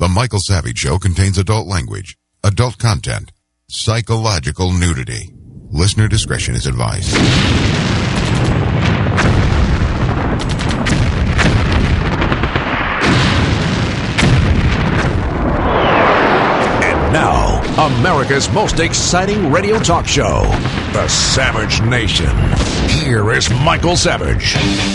The Michael Savage Show contains adult language, adult content, psychological nudity. Listener discretion is advised. And now, America's most exciting radio talk show, The Savage Nation. Here is Michael Savage.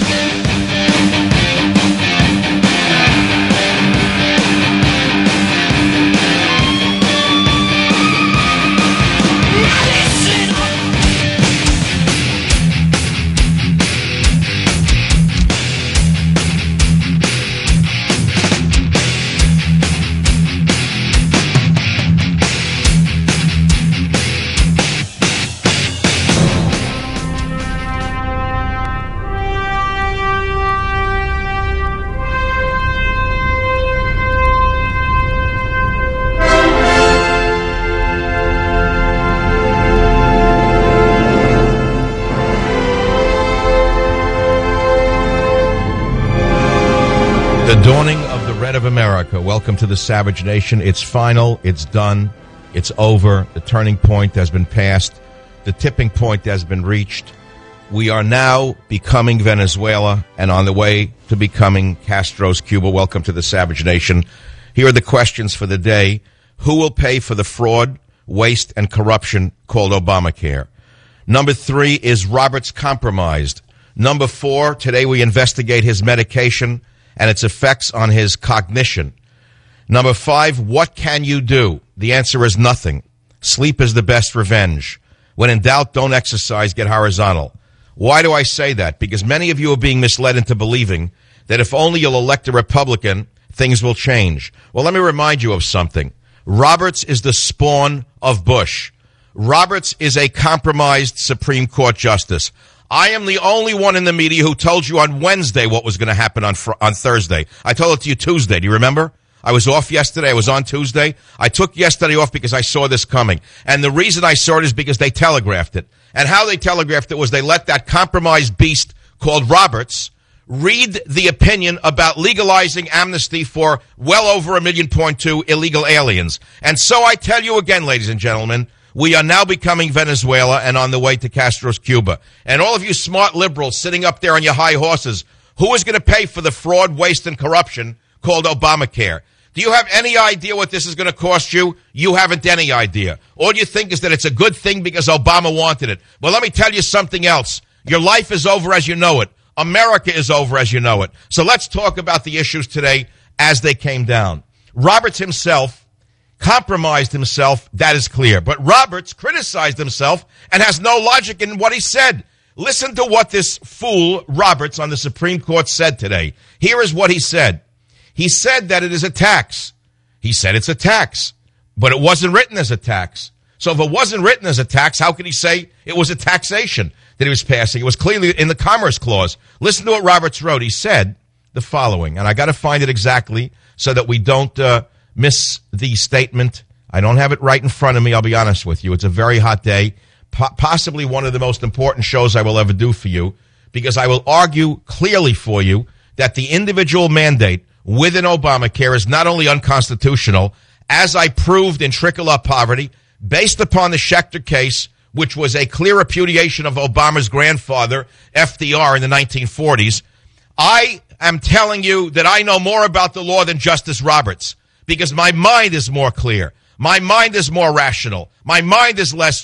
The dawning of the red of America. Welcome to the Savage Nation. It's final. It's done. It's over. The turning point has been passed. The tipping point has been reached. We are now becoming Venezuela and on the way to becoming Castro's Cuba. Welcome to the Savage Nation. Here are the questions for the day. Who will pay for the fraud, waste, and corruption called Obamacare? Number 3, is Roberts compromised? Number 4, today we investigate his medication and its effects on his cognition. Number 5, what can you do? The answer is nothing. Sleep is the best revenge. When in doubt, don't exercise, get horizontal. Why do I say that? Because many of you are being misled into believing that if only you'll elect a Republican, things will change. Well, let me remind you of something. Roberts is the spawn of Bush. Roberts is a compromised Supreme Court justice. I am the only one in the media who told you on Wednesday what was going to happen on Thursday. I told it to you Tuesday. Do you remember? I was off yesterday. I was on Tuesday. I took yesterday off because I saw this coming. And the reason I saw it is because they telegraphed it. And how they telegraphed it was they let that compromised beast called Roberts read the opinion about legalizing amnesty for well over 1.2 million illegal aliens. And so I tell you again, ladies and gentlemen, we are now becoming Venezuela and on the way to Castro's Cuba. And all of you smart liberals sitting up there on your high horses, who is going to pay for the fraud, waste, and corruption called Obamacare? Do you have any idea what this is going to cost you? You haven't any idea. All you think is that it's a good thing because Obama wanted it. Well, let me tell you something else. Your life is over as you know it. America is over as you know it. So let's talk about the issues today as they came down. Roberts himself compromised himself, that is clear. But Roberts criticized himself and has no logic in what he said. Listen to what this fool Roberts on the Supreme Court said today. Here is what he said. He said that it is a tax. He said it's a tax, but it wasn't written as a tax. So if it wasn't written as a tax, how could he say it was a taxation that he was passing? It was clearly in the Commerce Clause. Listen to what Roberts wrote. He said the following, and I got to find it exactly so that we don't miss the statement. I don't have it right in front of me, I'll be honest with you. It's a very hot day, possibly one of the most important shows I will ever do for you, because I will argue clearly for you that the individual mandate within Obamacare is not only unconstitutional, as I proved in Trickle-Up Poverty, based upon the Schechter case, which was a clear repudiation of Obama's grandfather, FDR, in the 1940s. I am telling you that I know more about the law than Justice Roberts, because my mind is more clear. My mind is more rational. My mind is less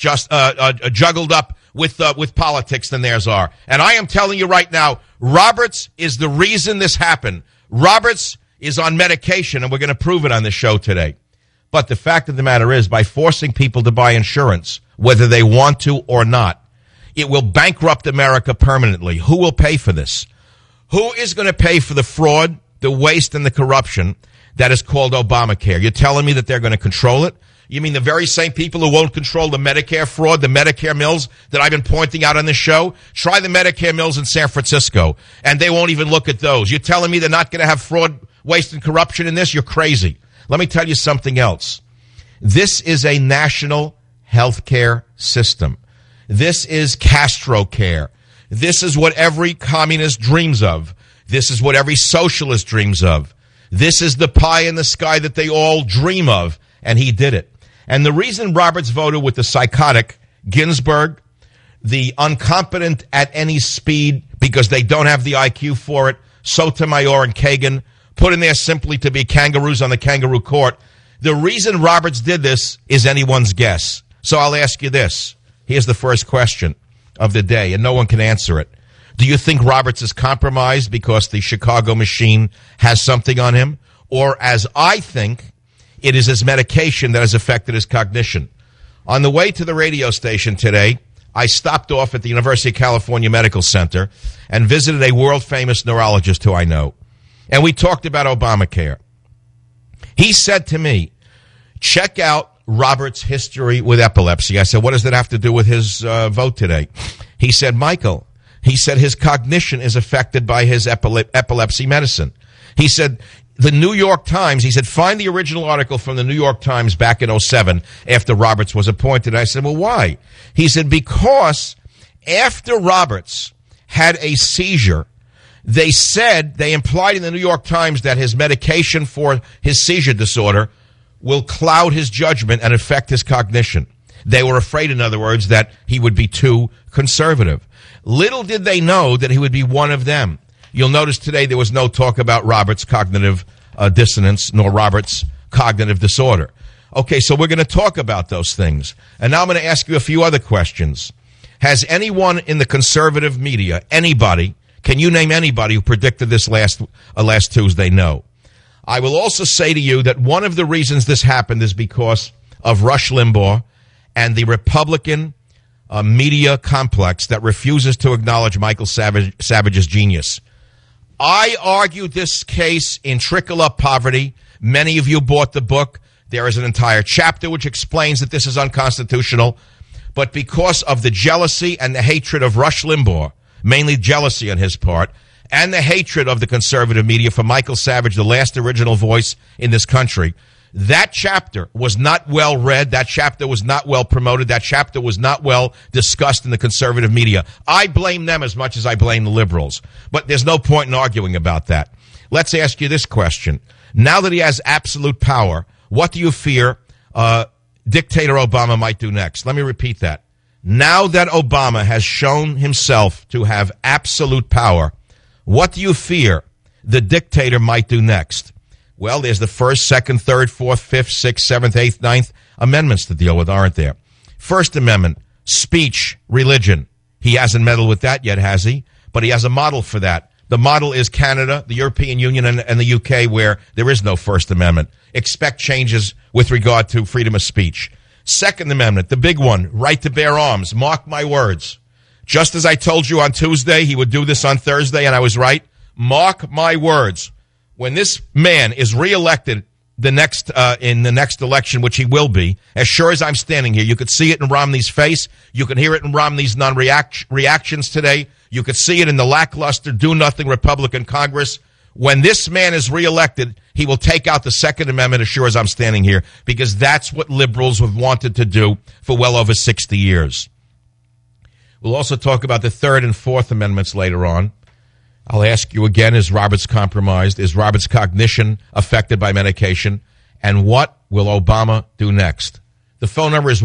juggled up with politics than theirs are. And I am telling you right now, Roberts is the reason this happened. Roberts is on medication, and we're going to prove it on this show today. But the fact of the matter is, by forcing people to buy insurance, whether they want to or not, it will bankrupt America permanently. Who will pay for this? Who is going to pay for the fraud, the waste, and the corruption that is called Obamacare? You're telling me that they're going to control it? You mean the very same people who won't control the Medicare fraud, the Medicare mills that I've been pointing out on this show? Try the Medicare mills in San Francisco, and they won't even look at those. You're telling me they're not going to have fraud, waste, and corruption in this? You're crazy. Let me tell you something else. This is a national health care system. This is Castro care. This is what every communist dreams of. This is what every socialist dreams of. This is the pie in the sky that they all dream of, and he did it. And the reason Roberts voted with the psychotic Ginsburg, the incompetent at any speed because they don't have the IQ for it, Sotomayor and Kagan, put in there simply to be kangaroos on the kangaroo court. The reason Roberts did this is anyone's guess. So I'll ask you this. Here's the first question of the day, and no one can answer it. Do you think Roberts is compromised because the Chicago machine has something on him? Or, as I think, it is his medication that has affected his cognition? On the way to the radio station today, I stopped off at the University of California Medical Center and visited a world-famous neurologist who I know. And we talked about Obamacare. He said to me, check out Roberts' history with epilepsy. I said, what does that have to do with his vote today? He said, Michael, he said his cognition is affected by his epilepsy medicine. He said, the New York Times, he said, find the original article from the New York Times back in 2007 after Roberts was appointed. I said, well, why? He said, because after Roberts had a seizure, they implied in the New York Times that his medication for his seizure disorder will cloud his judgment and affect his cognition. They were afraid, in other words, that he would be too conservative. Little did they know that he would be one of them. You'll notice today there was no talk about Roberts' cognitive dissonance nor Roberts' cognitive disorder. Okay, so we're going to talk about those things. And now I'm going to ask you a few other questions. Has anyone in the conservative media, anybody, can you name anybody who predicted this last Tuesday? No. I will also say to you that one of the reasons this happened is because of Rush Limbaugh and the Republican media complex that refuses to acknowledge Michael Savage's genius. I argued this case in Trickle Up Poverty. Many of you bought the book. There is an entire chapter which explains that this is unconstitutional. But because of the jealousy and the hatred of Rush Limbaugh, mainly jealousy on his part, and the hatred of the conservative media for Michael Savage, the last original voice in this country, that chapter was not well read. That chapter was not well promoted. That chapter was not well discussed in the conservative media. I blame them as much as I blame the liberals. But there's no point in arguing about that. Let's ask you this question. Now that he has absolute power, what do you fear Dictator Obama might do next? Let me repeat that. Now that Obama has shown himself to have absolute power, what do you fear the dictator might do next? Well, there's the First, Second, Third, Fourth, Fifth, Sixth, Seventh, Eighth, Ninth Amendments to deal with, aren't there? First Amendment, speech, religion. He hasn't meddled with that yet, has he? But he has a model for that. The model is Canada, the European Union, and the UK, where there is no First Amendment. Expect changes with regard to freedom of speech. Second Amendment, the big one, right to bear arms. Mark my words. Just as I told you on Tuesday, he would do this on Thursday, and I was right. Mark my words. When this man is reelected in the next election, which he will be, as sure as I'm standing here, you could see it in Romney's face. You can hear it in Romney's reactions today. You could see it in the lackluster, do-nothing Republican Congress. When this man is reelected, he will take out the Second Amendment as sure as I'm standing here, because that's what liberals have wanted to do for well over 60 years. We'll also talk about the Third and Fourth Amendments later on. I'll ask you again, is Roberts compromised? Is Roberts' cognition affected by medication? And what will Obama do next? The phone number is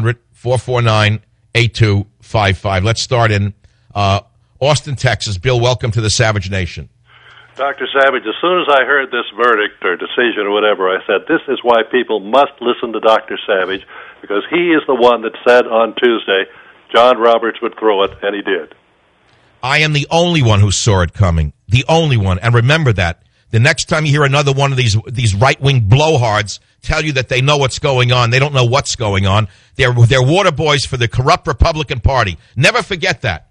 1-800-449-8255. Let's start in Austin, Texas. Bill, welcome to the Savage Nation. Dr. Savage, as soon as I heard this verdict or decision or whatever, I said, this is why people must listen to Dr. Savage, because he is the one that said on Tuesday John Roberts would throw it, and he did. I am the only one who saw it coming. The only one. And remember that. The next time you hear another one of these right-wing blowhards tell you that they know what's going on, they don't know what's going on. They're water boys for the corrupt Republican Party. Never forget that.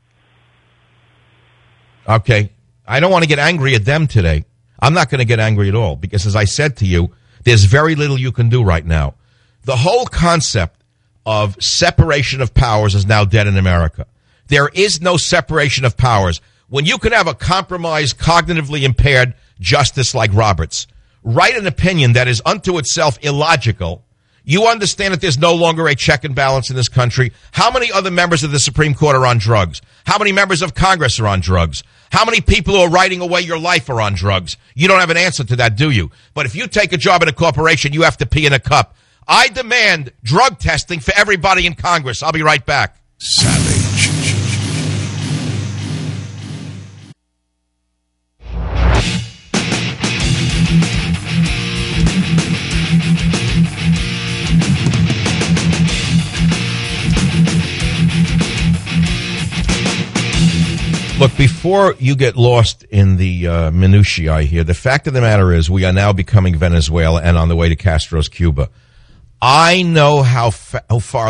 Okay. I don't want to get angry at them today. I'm not going to get angry at all because, as I said to you, there's very little you can do right now. The whole concept of separation of powers is now dead in America. There is no separation of powers. When you can have a compromised, cognitively impaired justice like Roberts write an opinion that is unto itself illogical, You understand that there's no longer a check and balance in this country? How many other members of the Supreme Court are on drugs? How many members of Congress are on drugs? How many people who are writing away your life are on drugs? You don't have an answer to that, do you? But if you take a job in a corporation, you have to pee in a cup. I demand drug testing for everybody in Congress. I'll be right back. Savage. Look, before you get lost in the minutiae here, the fact of the matter is we are now becoming Venezuela and on the way to Castro's Cuba. I know how the far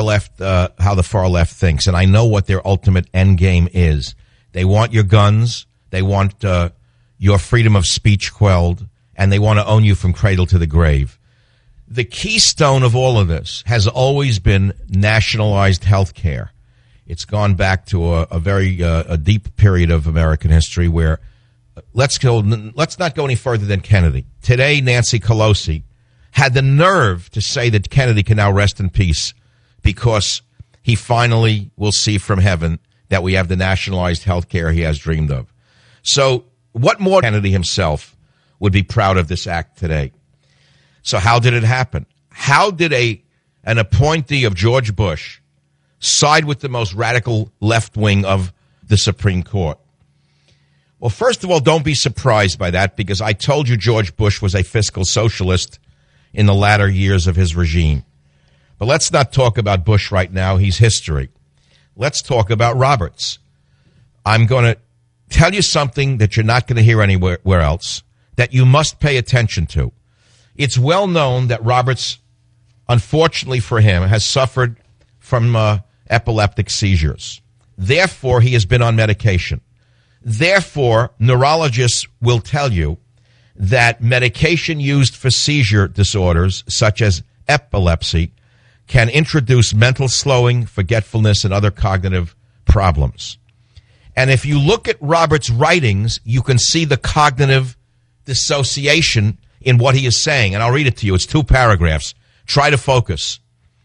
left thinks, and I know what their ultimate end game is. They want your guns, they want your freedom of speech quelled, and they want to own you from cradle to the grave. The keystone of all of this has always been nationalized health care. It's gone back to a very deep period of American history where let's not go any further than Kennedy. Today, Nancy Pelosi had the nerve to say that Kennedy can now rest in peace because he finally will see from heaven that we have the nationalized health care he has dreamed of. So what more Kennedy himself would be proud of this act today? So how did it happen? How did an appointee of George Bush side with the most radical left wing of the Supreme Court? Well, first of all, don't be surprised by that, because I told you George Bush was a fiscal socialist in the latter years of his regime. But let's not talk about Bush right now. He's history. Let's talk about Roberts. I'm going to tell you something that you're not going to hear anywhere else, that you must pay attention to. It's well known that Roberts, unfortunately for him, has suffered from epileptic seizures. Therefore, he has been on medication. Therefore, neurologists will tell you that medication used for seizure disorders, such as epilepsy, can introduce mental slowing, forgetfulness, and other cognitive problems. And if you look at Roberts' writings, you can see the cognitive dissociation in what he is saying. And I'll read it to you. It's 2 paragraphs. Try to focus.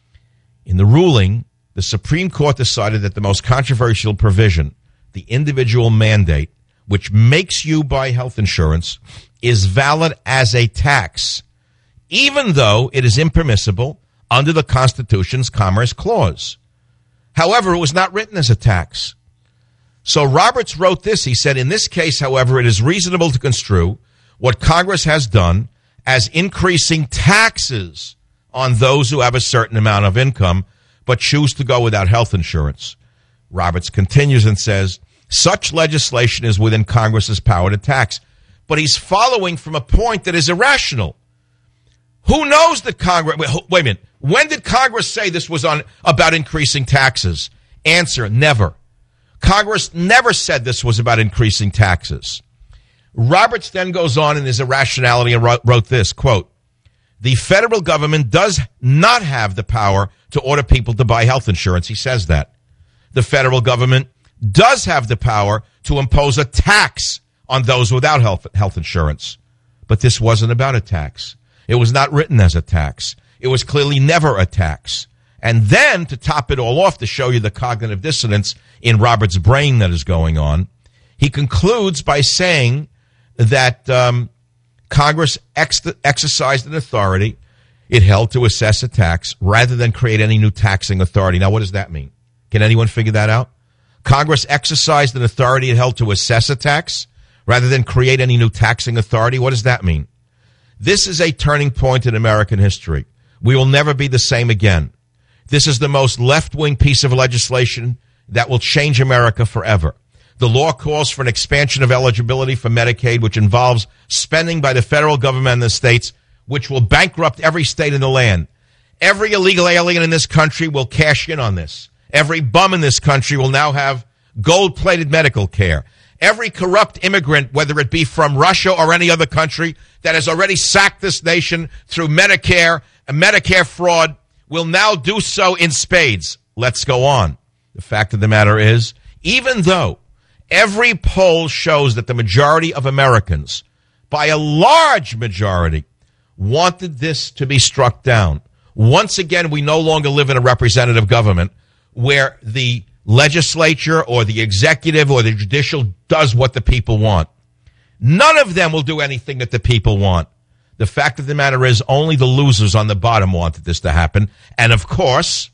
In the ruling, the Supreme Court decided that the most controversial provision, the individual mandate, which makes you buy health insurance, is valid as a tax, even though it is impermissible under the Constitution's Commerce Clause. However, it was not written as a tax. So Roberts wrote this. He said, in this case, however, it is reasonable to construe what Congress has done as increasing taxes on those who have a certain amount of income but choose to go without health insurance. Roberts continues and says, such legislation is within Congress's power to tax. But he's following from a point that is irrational. Who knows that Congress... Wait a minute. When did Congress say this was about increasing taxes? Answer, never. Congress never said this was about increasing taxes. Roberts then goes on in his irrationality and wrote this, quote, the federal government does not have the power to order people to buy health insurance. He says that. The federal government does have the power to impose a tax on those without health insurance. But this wasn't about a tax. It was not written as a tax. It was clearly never a tax. And then, to top it all off, to show you the cognitive dissonance in Roberts' brain that is going on, he concludes by saying that Congress exercised an authority it held to assess a tax rather than create any new taxing authority. Now, what does that mean? Can anyone figure that out? Congress exercised an authority it held to assess a tax rather than create any new taxing authority. What does that mean? This is a turning point in American history. We will never be the same again. This is the most left-wing piece of legislation that will change America forever. The law calls for an expansion of eligibility for Medicaid, which involves spending by the federal government and the states, which will bankrupt every state in the land. Every illegal alien in this country will cash in on this. Every bum in this country will now have gold-plated medical care. Every corrupt immigrant, whether it be from Russia or any other country that has already sacked this nation through Medicare and Medicare fraud, will now do so in spades. Let's go on. The fact of the matter is, even though every poll shows that the majority of Americans, by a large majority, wanted this to be struck down, Once again, we no longer live in a representative government where the legislature or the executive or the judicial does what the people want. None of them will do anything that the people want. The fact of the matter is only the losers on the bottom wanted this to happen. And of course,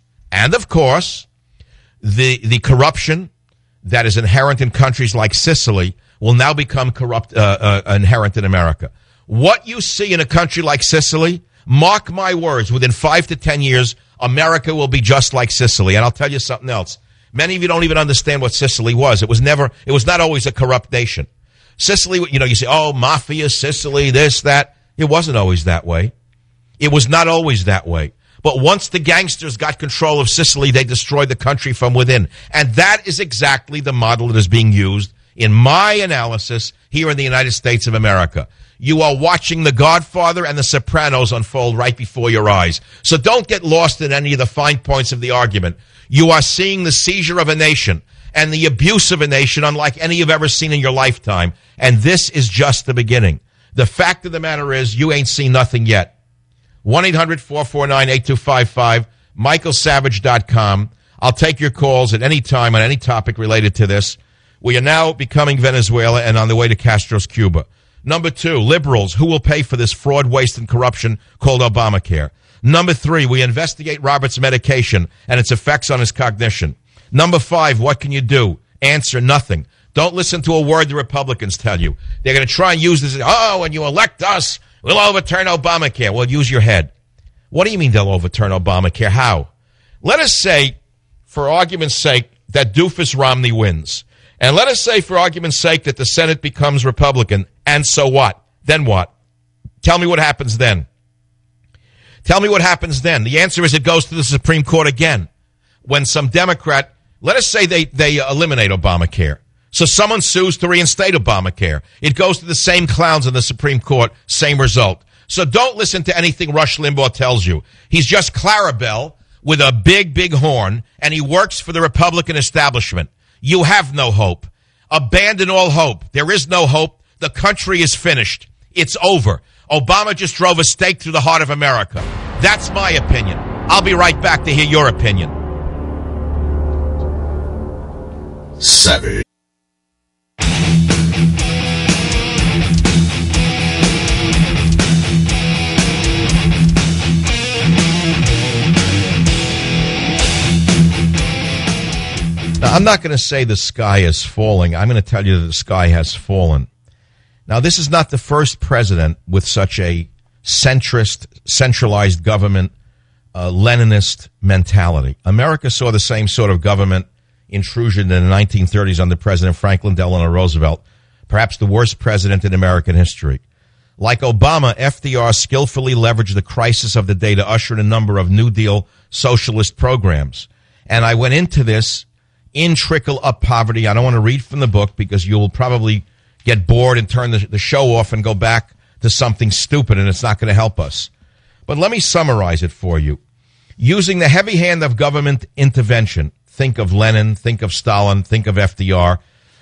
the corruption that is inherent in countries like Sicily will now become inherent in America. What you see in a country like Sicily, mark my words, within 5 to 10 years, America will be just like Sicily. And I'll tell you something else. Many of you don't even understand what Sicily was. It was not always a corrupt nation. Sicily, you say, oh, mafia, Sicily, this, that. It wasn't always that way. It was not always that way. But once the gangsters got control of Sicily, they destroyed the country from within. And that is exactly the model that is being used in my analysis here in the United States of America. You are watching The Godfather and The Sopranos unfold right before your eyes. So don't get lost in any of the fine points of the argument. You are seeing the seizure of a nation and the abuse of a nation unlike any you've ever seen in your lifetime. And this is just the beginning. The fact of the matter is you ain't seen nothing yet. 1-800-449-8255, michaelsavage.com. I'll take your calls at any time on any topic related to this. We are now becoming Venezuela and on the way to Castro's Cuba. Number 2, liberals, who will pay for this fraud, waste, and corruption called Obamacare? Number 3, we investigate Robert's medication and its effects on his cognition. Number 5, what can you do? Answer, nothing. Don't listen to a word the Republicans tell you. They're going to try and use this, when you elect us, we'll overturn Obamacare. Well, use your head. What do you mean they'll overturn Obamacare? How? Let us say, for argument's sake, that doofus Romney wins. And let us say, for argument's sake, that the Senate becomes Republican. And so what? Then what? Tell me what happens then. Tell me what happens then. The answer is it goes to the Supreme Court again. When some Democrat, let us say they eliminate Obamacare. So someone sues to reinstate Obamacare. It goes to the same clowns in the Supreme Court, same result. So don't listen to anything Rush Limbaugh tells you. He's just Clarabelle with a big, big horn, and he works for the Republican establishment. You have no hope. Abandon all hope. There is no hope. The country is finished. It's over. Obama just drove a stake through the heart of America. That's my opinion. I'll be right back to hear your opinion. Savage. Now, I'm not going to say the sky is falling. I'm going to tell you that the sky has fallen. Now, this is not the first president with such a centrist, centralized government, Leninist mentality. America saw the same sort of government intrusion in the 1930s under President Franklin Delano Roosevelt, perhaps the worst president in American history. Like Obama, FDR skillfully leveraged the crisis of the day to usher in a number of New Deal socialist programs. And I went into this in Trickle Up Poverty. I don't want to read from the book because you'll probably get bored and turn the show off and go back to something stupid, and it's not going to help us. But let me summarize it for you. Using the heavy hand of government intervention, think of Lenin, think of Stalin, think of FDR.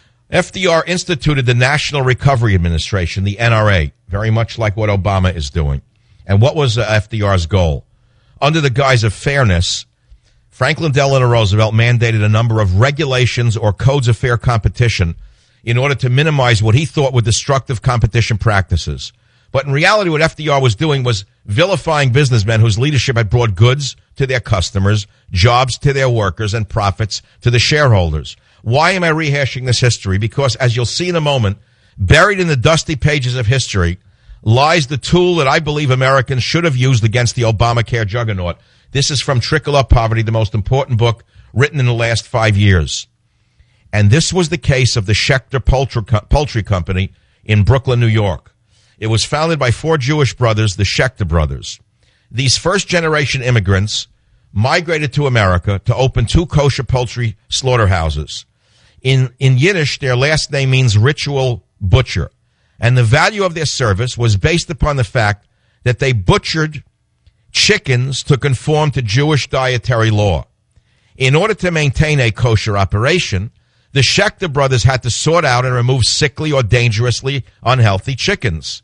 FDR instituted the National Recovery Administration, the NRA, very much like what Obama is doing. And what was FDR's goal? Under the guise of fairness, Franklin Delano Roosevelt mandated a number of regulations or codes of fair competition in order to minimize what he thought were destructive competition practices. But in reality, what FDR was doing was vilifying businessmen whose leadership had brought goods to their customers, jobs to their workers, and profits to the shareholders. Why am I rehashing this history? Because, as you'll see in a moment, buried in the dusty pages of history lies the tool that I believe Americans should have used against the Obamacare juggernaut. This is from Trickle Up Poverty, the most important book written in the last 5 years. And this was the case of the Schechter Poultry Company in Brooklyn, New York. It was founded by 4 Jewish brothers, the Schechter brothers. These first-generation immigrants migrated to America to open 2 kosher poultry slaughterhouses. In Yiddish, their last name means ritual butcher. And the value of their service was based upon the fact that they butchered chickens to conform to Jewish dietary law. In order to maintain a kosher operation, the Schechter brothers had to sort out and remove sickly or dangerously unhealthy chickens.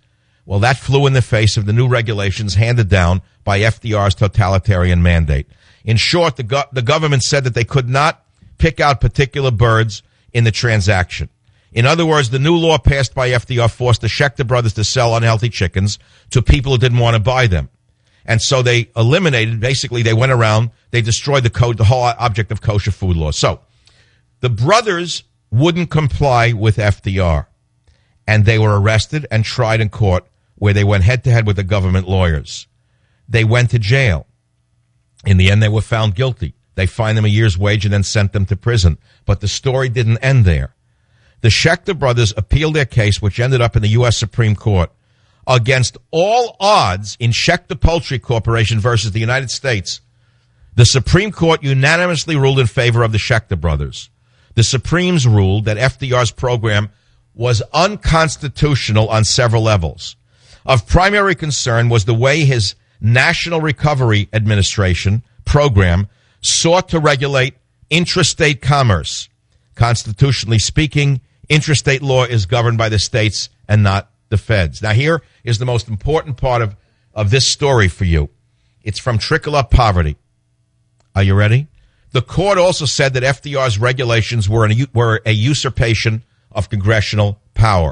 Well, that flew in the face of the new regulations handed down by FDR's totalitarian mandate. In short, the government said that they could not pick out particular birds in the transaction. In other words, the new law passed by FDR forced the Schechter brothers to sell unhealthy chickens to people who didn't want to buy them. And so they eliminated, basically they went around, they destroyed the whole object of kosher food law. So the brothers wouldn't comply with FDR, and they were arrested and tried in court where they went head-to-head with the government lawyers. They went to jail. In the end, they were found guilty. They fined them a year's wage and then sent them to prison. But the story didn't end there. The Schechter brothers appealed their case, which ended up in the U.S. Supreme Court. Against all odds in Schechter Poultry Corporation versus the United States, the Supreme Court unanimously ruled in favor of the Schechter brothers. The Supremes ruled that FDR's program was unconstitutional on several levels. Of primary concern was the way his National Recovery Administration program sought to regulate intrastate commerce. Constitutionally speaking, intrastate law is governed by the states and not the feds. Now, here is the most important part of this story for you. It's from Trickle Up Poverty. Are you ready? The court also said that FDR's regulations were a usurpation of congressional power.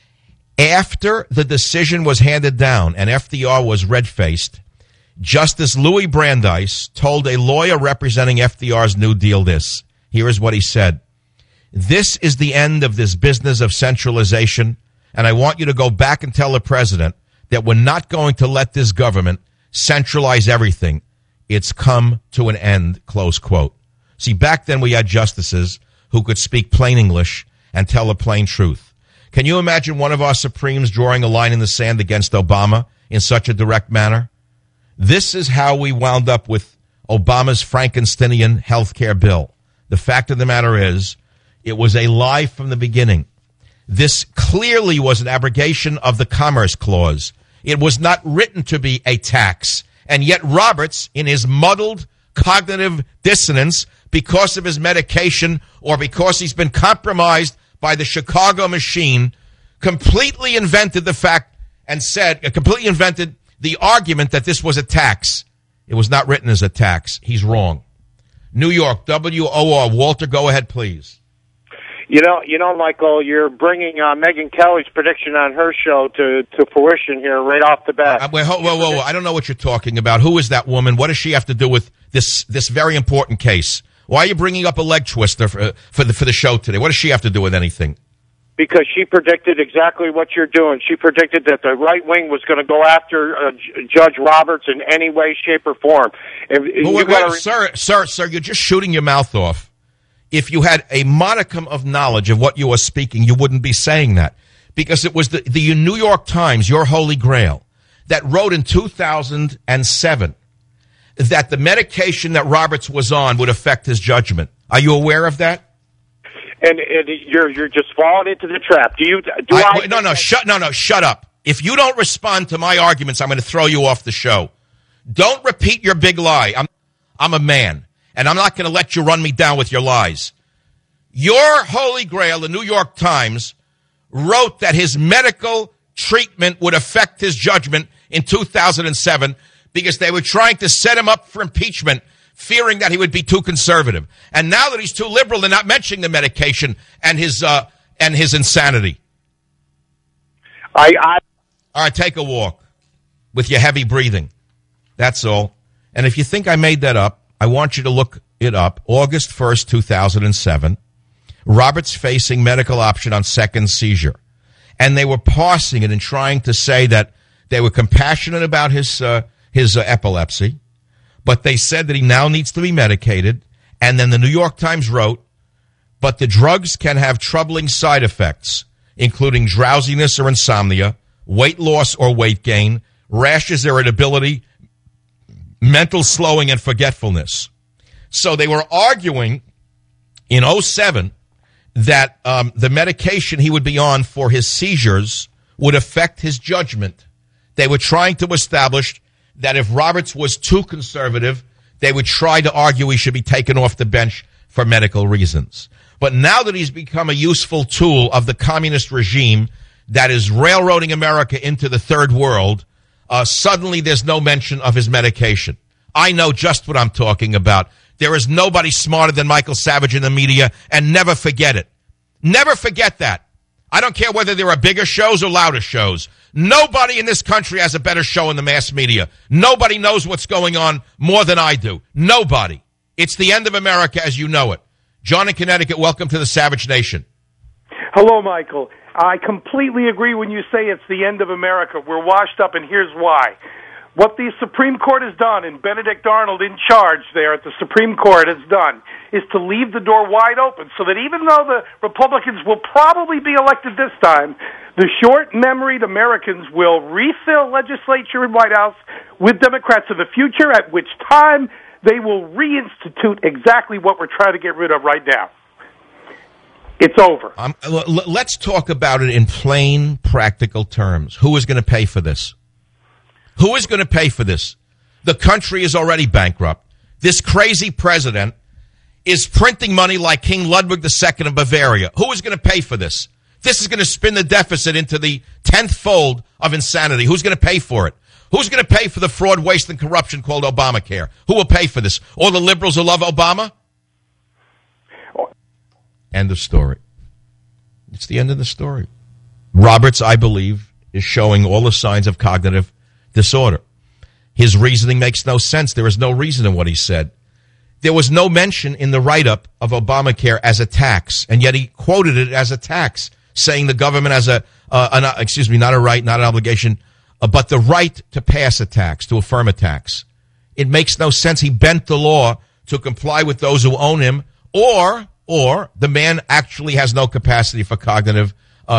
After the decision was handed down and FDR was red-faced, Justice Louis Brandeis told a lawyer representing FDR's New Deal this. Here is what he said. This is the end of this business of centralization, and I want you to go back and tell the president that we're not going to let this government centralize everything. It's come to an end, close quote. See, back then we had justices who could speak plain English and tell the plain truth. Can you imagine one of our Supremes drawing a line in the sand against Obama in such a direct manner? This is how we wound up with Obama's Frankensteinian health care bill. The fact of the matter is, it was a lie from the beginning. This clearly was an abrogation of the Commerce Clause. It was not written to be a tax. And yet Roberts, in his muddled cognitive dissonance, because of his medication or because he's been compromised by the Chicago machine, completely invented the fact and completely invented the argument that this was a tax. It was not written as a tax. He's wrong. New York, WOR. Walter, go ahead, please. You know, Michael, you're bringing Megyn Kelly's prediction on her show to fruition here right off the bat. Whoa. I don't know what you're talking about. Who is that woman? What does she have to do with this very important case? Why are you bringing up a leg twister for the show today? What does she have to do with anything? Because she predicted exactly what you're doing. She predicted that the right wing was going to go after Judge Roberts in any way, shape, or form. Sir, you're just shooting your mouth off. If you had a modicum of knowledge of what you were speaking, you wouldn't be saying that. Because it was the New York Times, your holy grail, that wrote in 2007 that the medication that Roberts was on would affect his judgment. Are you aware of that? And you're just falling into the trap. Shut up. If you don't respond to my arguments, I'm going to throw you off the show. Don't repeat your big lie. I'm a man, and I'm not going to let you run me down with your lies. Your holy grail, the New York Times, wrote that his medical treatment would affect his judgment in 2007 because they were trying to set him up for impeachment, fearing that he would be too conservative. And now that he's too liberal, they're not mentioning the medication and his insanity. All right, take a walk with your heavy breathing. That's all. And if you think I made that up, I want you to look it up. August 1st, 2007, Roberts facing medical option on second seizure. And they were parsing it and trying to say that they were compassionate about his epilepsy, but they said that he now needs to be medicated. And then the New York Times wrote, but the drugs can have troubling side effects, including drowsiness or insomnia, weight loss or weight gain, rashes, irritability, mental slowing, and forgetfulness. So they were arguing in 2007 that the medication he would be on for his seizures would affect his judgment. They were trying to establish that if Roberts was too conservative, they would try to argue he should be taken off the bench for medical reasons. But now that he's become a useful tool of the communist regime, that is railroading America into the third world, suddenly there's no mention of his medication. I know just what I'm talking about. There is nobody smarter than Michael Savage in the media, and never forget it. Never forget that. I don't care whether there are bigger shows or louder shows. Nobody in this country has a better show in the mass media. Nobody knows what's going on more than I do. Nobody. It's the end of America as you know it. John in Connecticut, welcome to the Savage Nation. Hello, Michael. I completely agree when you say it's the end of America. We're washed up, and here's why. What the Supreme Court has done, and Benedict Arnold in charge there at the Supreme Court has done, is to leave the door wide open so that even though the Republicans will probably be elected this time, the short-memoried Americans will refill legislature and White House with Democrats in the future, at which time they will reinstitute exactly what we're trying to get rid of right now. It's over. Let's talk about it in plain, practical terms. Who is going to pay for this? Who is going to pay for this? The country is already bankrupt. This crazy president is printing money like King Ludwig II of Bavaria. Who is going to pay for this? This is going to spin the deficit into the 10th fold of insanity. Who's going to pay for it? Who's going to pay for the fraud, waste, and corruption called Obamacare? Who will pay for this? All the liberals who love Obama? End of story. It's the end of the story. Roberts, I believe, is showing all the signs of cognitive disorder. His reasoning makes no sense. There is no reason in what he said. There was no mention in the write-up of Obamacare as a tax, and yet he quoted it as a tax, saying the government has not a right, not an obligation, but the right to pass a tax, to affirm a tax. It makes no sense. He bent the law to comply with those who own him, or the man actually has no capacity for cognitive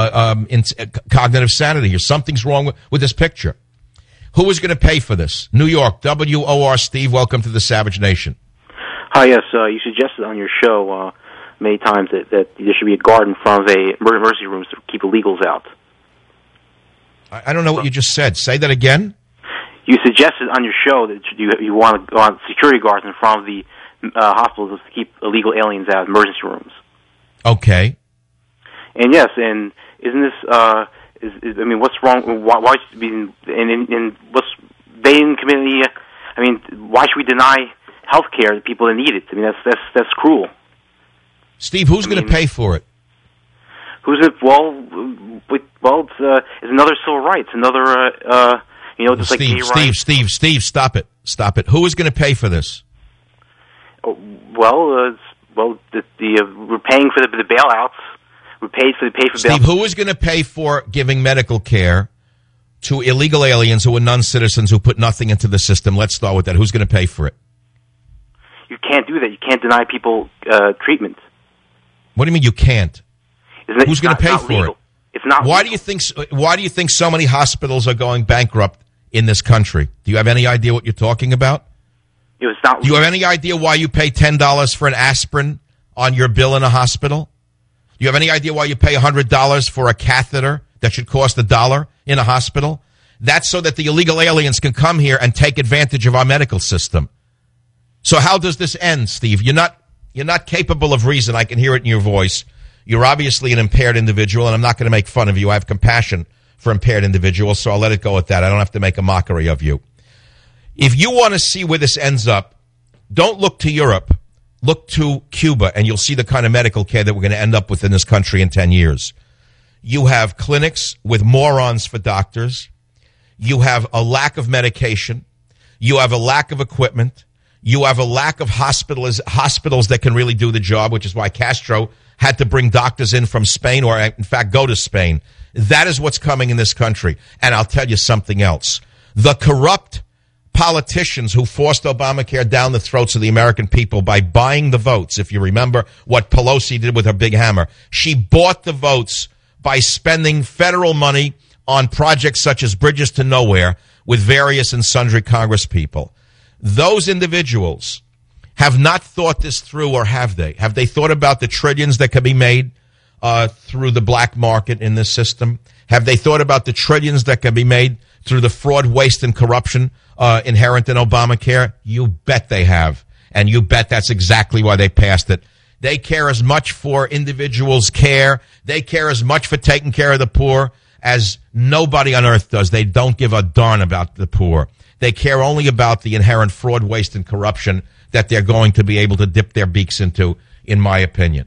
sanity here. Something's wrong with this picture. Who is going to pay for this? New York, WOR Steve, welcome to the Savage Nation. Hi, yes. You suggested on your show many times that there should be a guard in front of emergency rooms to keep illegals out. I don't know what you just said. Say that again. You suggested on your show that you want security guards in front of the hospitals to keep illegal aliens out of emergency rooms. Okay. And yes, and isn't this? I mean, what's wrong? Why should be in what's they in community? I mean, why should we deny health care to people that need it? I mean, that's cruel. Steve, who's going to pay for it? Who's it? Well, it's another civil rights, another just Steve, like gay rights. Steve, stop it. Who is going to pay for this? We're paying for the bailouts. We pay for Steve, who is going to pay for giving medical care to illegal aliens who are non-citizens who put nothing into the system? Let's start with that. Who's going to pay for it? You can't do that. You can't deny people treatment. What do you mean you can't? Who's going to pay for it? It's not. Why do you think so many hospitals are going bankrupt in this country? Do you have any idea what you're talking about? It's not. Do you have any idea why you pay $10 for an aspirin on your bill in a hospital? Do you have any idea why you pay $100 for a catheter that should cost $1 in a hospital? That's so that the illegal aliens can come here and take advantage of our medical system. So how does this end, Steve? You're not capable of reason. I can hear it in your voice. You're obviously an impaired individual, and I'm not going to make fun of you. I have compassion for impaired individuals, so I'll let it go at that. I don't have to make a mockery of you. If you want to see where this ends up, don't look to Europe. Look to Cuba, and you'll see the kind of medical care that we're going to end up with in this country in 10 years. You have clinics with morons for doctors. You have a lack of medication. You have a lack of equipment. You have a lack of hospitals that can really do the job, which is why Castro had to bring doctors in from Spain, or in fact go to Spain. That is what's coming in this country. And I'll tell you something else. The corrupt politicians who forced Obamacare down the throats of the American people by buying the votes. If you remember what Pelosi did with her big hammer, she bought the votes by spending federal money on projects such as Bridges to Nowhere with various and sundry Congress people. Those individuals have not thought this through, or have they? Have they thought about the trillions that can be made through the black market in this system? Have they thought about the trillions that can be made through the fraud, waste, and corruption inherent in Obamacare? You bet they have. And you bet that's exactly why they passed it. They care as much for individuals' care. They care as much for taking care of the poor as nobody on earth does. They don't give a darn about the poor. They care only about the inherent fraud, waste, and corruption that they're going to be able to dip their beaks into, in my opinion.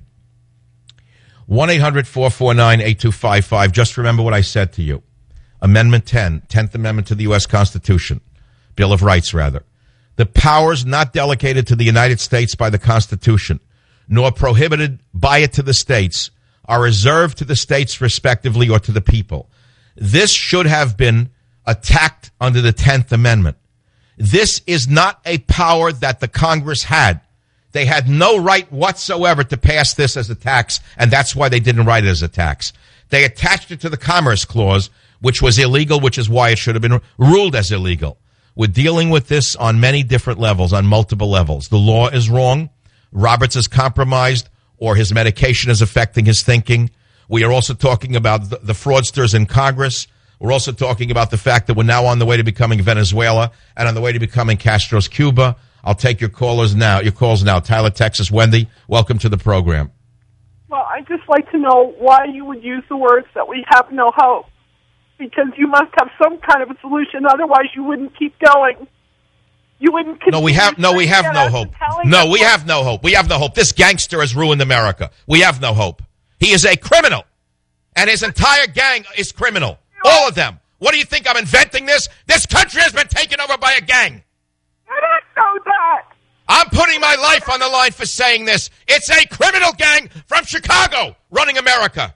1-800-449-8255. Just remember what I said to you. Amendment 10, 10th Amendment to the U.S. Constitution, Bill of Rights, rather. The powers not delegated to the United States by the Constitution, nor prohibited by it to the states, are reserved to the states respectively or to the people. This should have been attacked under the 10th Amendment. This is not a power that the Congress had. They had no right whatsoever to pass this as a tax, and that's why they didn't write it as a tax. They attached it to the Commerce Clause, which was illegal, which is why it should have been ruled as illegal. We're dealing with this on many different levels, on multiple levels. The law is wrong. Roberts is compromised, or his medication is affecting his thinking. We are also talking about the fraudsters in Congress. We're also talking about the fact that we're now on the way to becoming Venezuela and on the way to becoming Castro's Cuba. I'll take your calls now. Tyler, Texas. Wendy, welcome to the program. Well, I'd just like to know why you would use the words that we have no hope. Because you must have some kind of a solution. Otherwise, you wouldn't keep going. You wouldn't continue. No, we have no hope. No, we have no hope. We have no hope. This gangster has ruined America. We have no hope. He is a criminal. And his entire gang is criminal. All of them. What do you think? I'm inventing this? This country has been taken over by a gang. I didn't know that. I'm putting my life on the line for saying this. It's a criminal gang from Chicago running America.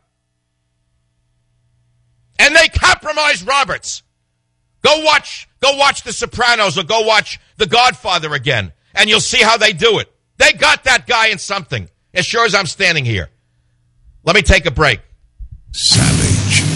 And they compromised Roberts. Go watch The Sopranos or go watch The Godfather again, and you'll see how they do it. They got that guy in something, as sure as I'm standing here. Let me take a break. Savage.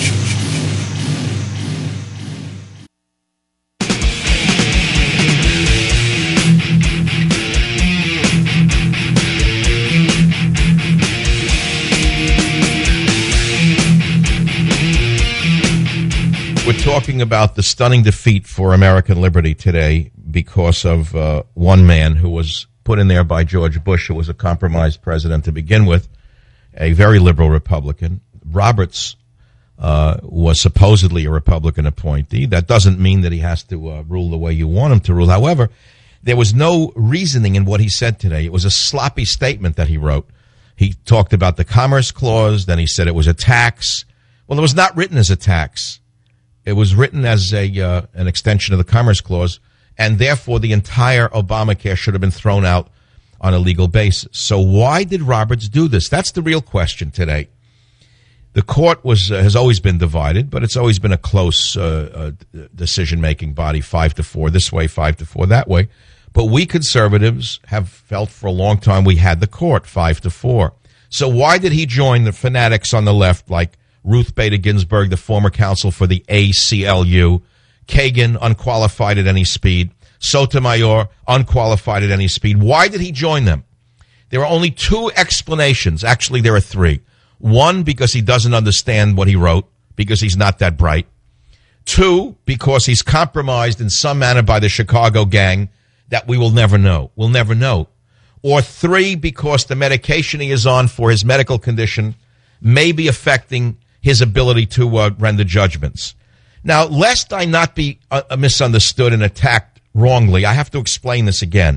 We're talking about the stunning defeat for American liberty today because of one man who was put in there by George Bush, who was a compromised president to begin with, a very liberal Republican. Roberts was supposedly a Republican appointee. That doesn't mean that he has to rule the way you want him to rule. However, there was no reasoning in what he said today. It was a sloppy statement that he wrote. He talked about the Commerce Clause, then he said it was a tax. Well, it was not written as a tax. It was written as an extension of the Commerce Clause, and therefore the entire Obamacare should have been thrown out on a legal basis. So why did Roberts do this? That's the real question today. The court has always been divided, but it's always been a close decision-making body, 5-4 this way, 5-4 that way. But we conservatives have felt for a long time we had the court, 5-4. So why did he join the fanatics on the left like Ruth Bader Ginsburg, the former counsel for the ACLU, Kagan, unqualified at any speed, Sotomayor, unqualified at any speed? Why did he join them? There are only two explanations. Actually, there are three. One, because he doesn't understand what he wrote, because he's not that bright. Two, because he's compromised in some manner by the Chicago gang that we will never know. We'll never know. Or three, because the medication he is on for his medical condition may be affecting his ability to render judgments. Now, lest I not be misunderstood and attacked wrongly, I have to explain this again.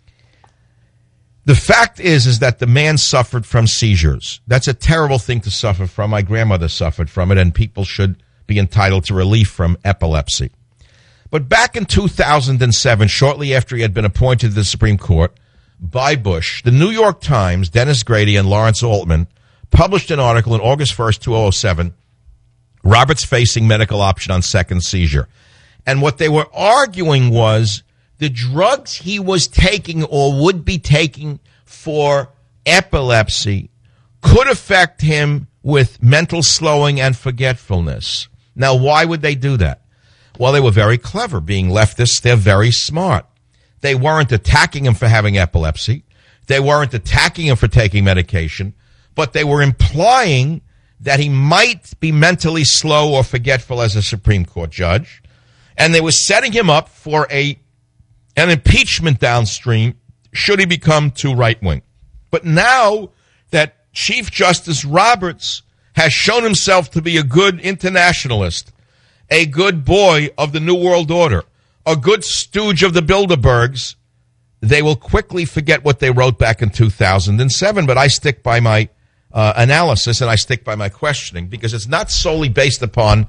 The fact is that the man suffered from seizures. That's a terrible thing to suffer from. My grandmother suffered from it, and people should be entitled to relief from epilepsy. But back in 2007, shortly after he had been appointed to the Supreme Court by Bush, the New York Times, Dennis Grady, and Lawrence Altman published an article on August 1st, 2007, Roberts facing medical option on second seizure. And what they were arguing was the drugs he was taking or would be taking for epilepsy could affect him with mental slowing and forgetfulness. Now, why would they do that? Well, they were very clever. Being leftists, they're very smart. They weren't attacking him for having epilepsy. They weren't attacking him for taking medication. But they were implying that he might be mentally slow or forgetful as a Supreme Court judge. And they were setting him up for an impeachment downstream should he become too right-wing. But now that Chief Justice Roberts has shown himself to be a good internationalist, a good boy of the New World Order, a good stooge of the Bilderbergs, they will quickly forget what they wrote back in 2007. But I stick by my analysis and I stick by my questioning because it's not solely based upon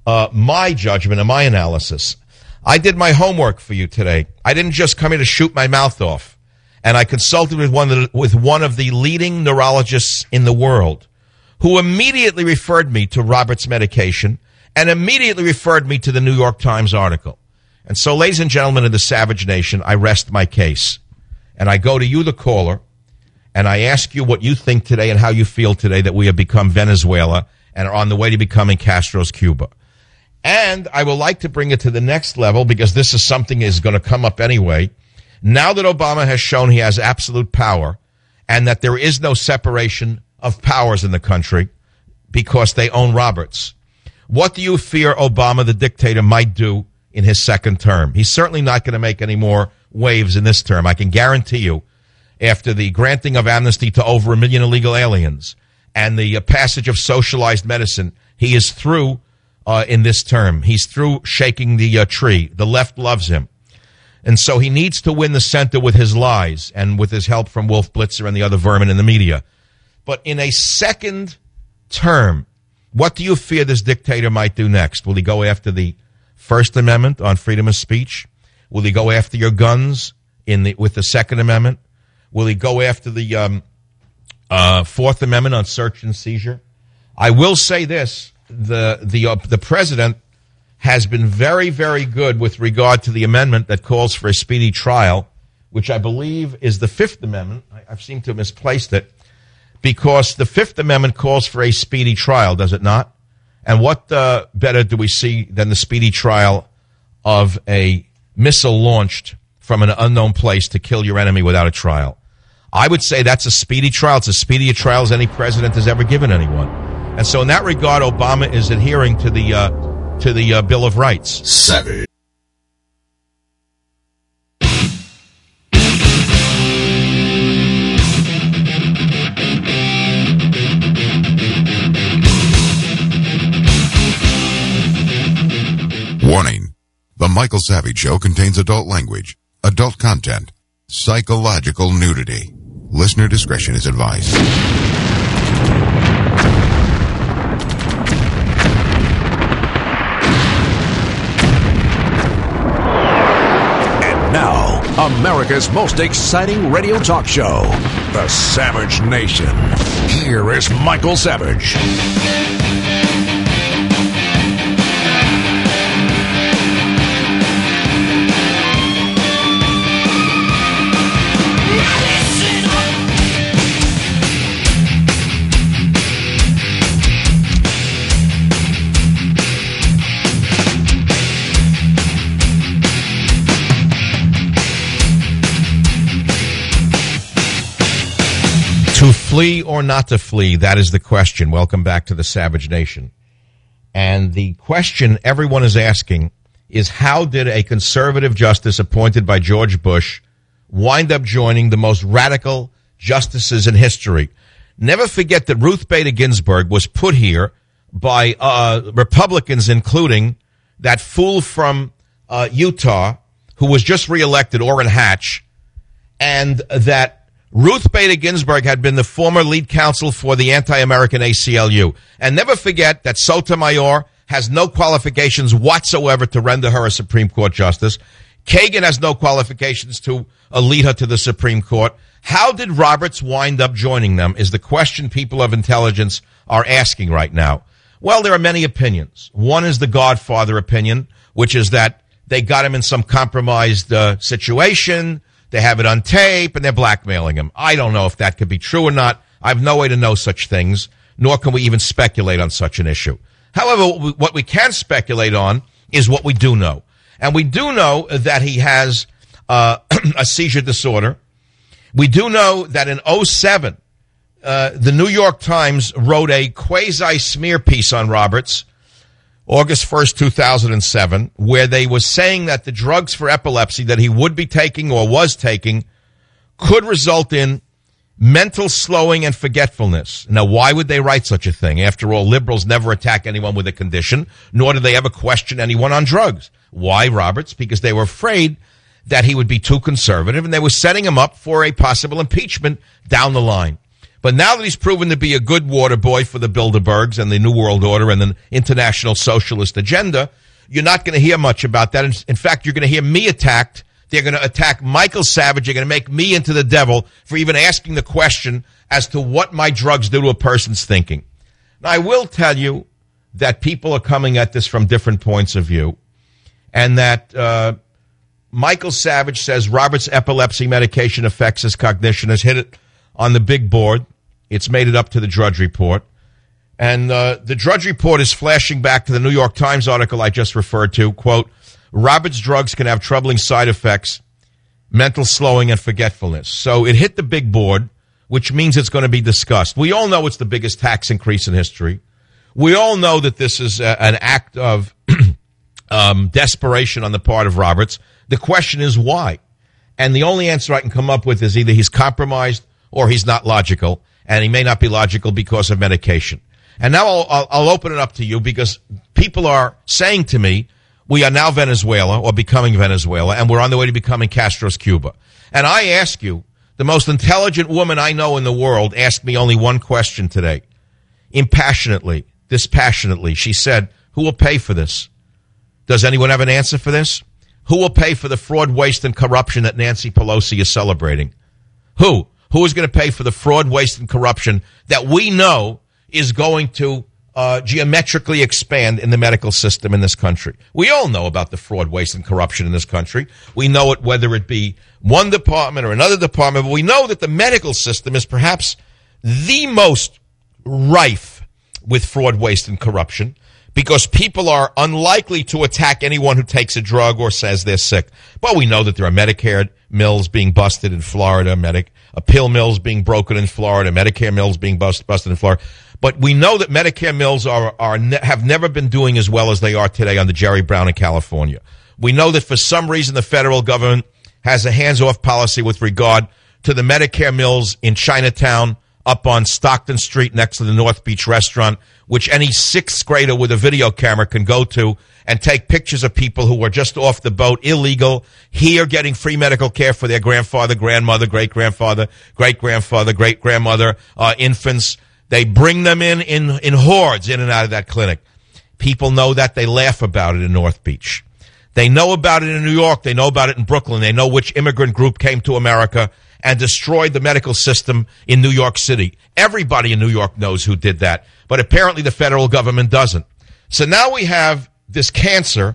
my judgment and my analysis. I did my homework for you today. I didn't just come here to shoot my mouth off. And I consulted with one of the leading neurologists in the world who immediately referred me to Robert's medication and immediately referred me to the New York Times article. And so, ladies and gentlemen of the Savage Nation, I rest my case. And I go to you, the caller, and I ask you what you think today and how you feel today that we have become Venezuela and are on the way to becoming Castro's Cuba. And I would like to bring it to the next level because this is something that is going to come up anyway. Now that Obama has shown he has absolute power and that there is no separation of powers in the country because they own Roberts, what do you fear Obama, the dictator, might do in his second term? He's certainly not going to make any more waves in this term. I can guarantee you, after the granting of amnesty to over 1 million illegal aliens and the passage of socialized medicine, he is through in this term. He's through shaking the tree. The left loves him. And so he needs to win the center with his lies and with his help from Wolf Blitzer and the other vermin in the media. But in a second term, what do you fear this dictator might do next? Will he go after the First Amendment on freedom of speech? Will he go after your guns with the Second Amendment? Will he go after the Fourth Amendment on search and seizure? I will say this. The president has been very, very good with regard to the amendment that calls for a speedy trial, which I believe is the Fifth Amendment. I've seemed to have misplaced it, because the Fifth Amendment calls for a speedy trial, does it not? And what better do we see than the speedy trial of a missile launched from an unknown place to kill your enemy without a trial? I would say that's a speedy trial. It's as speedy a trial as any president has ever given anyone. And so in that regard, Obama is adhering to the Bill of Rights. Savage. Warning. The Michael Savage Show contains adult language, adult content, psychological nudity. Listener discretion is advised. And now, America's most exciting radio talk show, The Savage Nation. Here is Michael Savage. To flee or not to flee, that is the question. Welcome back to the Savage Nation. And the question everyone is asking is, how did a conservative justice appointed by George Bush wind up joining the most radical justices in history? Never forget that Ruth Bader Ginsburg was put here by Republicans, including that fool from Utah who was just reelected, Orrin Hatch, and that Ruth Bader Ginsburg had been the former lead counsel for the anti-American ACLU. And never forget that Sotomayor has no qualifications whatsoever to render her a Supreme Court justice. Kagan has no qualifications to lead her to the Supreme Court. How did Roberts wind up joining them is the question people of intelligence are asking right now. Well, there are many opinions. One is the Godfather opinion, which is that they got him in some compromised situation. They have it on tape, and they're blackmailing him. I don't know if that could be true or not. I have no way to know such things, nor can we even speculate on such an issue. However, what we can speculate on is what we do know. And we do know that he has a seizure disorder. We do know that in 2007, the New York Times wrote a quasi-smear piece on Roberts, August 1st, 2007, where they were saying that the drugs for epilepsy that he would be taking or was taking could result in mental slowing and forgetfulness. Now, why would they write such a thing? After all, liberals never attack anyone with a condition, nor do they ever question anyone on drugs. Why, Roberts? Because they were afraid that he would be too conservative, and they were setting him up for a possible impeachment down the line. But now that he's proven to be a good water boy for the Bilderbergs and the New World Order and the international socialist agenda, you're not going to hear much about that. In fact, you're going to hear me attacked. They're going to attack Michael Savage. They're going to make me into the devil for even asking the question as to what my drugs do to a person's thinking. Now, I will tell you that people are coming at this from different points of view, and that Michael Savage says Robert's epilepsy medication affects his cognition, has hit it on the big board. It's made it up to the Drudge Report. And the Drudge Report is flashing back to the New York Times article I just referred to. Quote, Robert's drugs can have troubling side effects, mental slowing, and forgetfulness. So it hit the big board, which means it's going to be discussed. We all know it's the biggest tax increase in history. We all know that this is an act of desperation on the part of Roberts. The question is why? And the only answer I can come up with is either he's compromised or he's not logical, and he may not be logical because of medication. And now I'll open it up to you, because people are saying to me, we are now Venezuela, or becoming Venezuela, and we're on the way to becoming Castro's Cuba. And I ask you, the most intelligent woman I know in the world asked me only one question today, dispassionately. She said, who will pay for this? Does anyone have an answer for this? Who will pay for the fraud, waste, and corruption that Nancy Pelosi is celebrating? Who? Who is going to pay for the fraud, waste, and corruption that we know is going to geometrically expand in the medical system in this country? We all know about the fraud, waste, and corruption in this country. We know it whether it be one department or another department, but we know that the medical system is perhaps the most rife with fraud, waste, and corruption, because people are unlikely to attack anyone who takes a drug or says they're sick. But we know that there are Medicare mills being busted in Florida, pill mills being broken in Florida, Medicare mills being busted in Florida. But we know that Medicare mills have never been doing as well as they are today under Jerry Brown in California. We know that for some reason the federal government has a hands-off policy with regard to the Medicare mills in Chinatown, up on Stockton Street next to the North Beach restaurant, which any sixth grader with a video camera can go to and take pictures of people who were just off the boat, illegal, here getting free medical care for their grandfather, grandmother, great-grandfather, great-grandfather, great-grandmother, infants. They bring them in hordes in and out of that clinic. People know that. They laugh about it in North Beach. They know about it in New York. They know about it in Brooklyn. They know which immigrant group came to America and destroyed the medical system in New York City. Everybody in New York knows who did that, but apparently the federal government doesn't. So now we have this cancer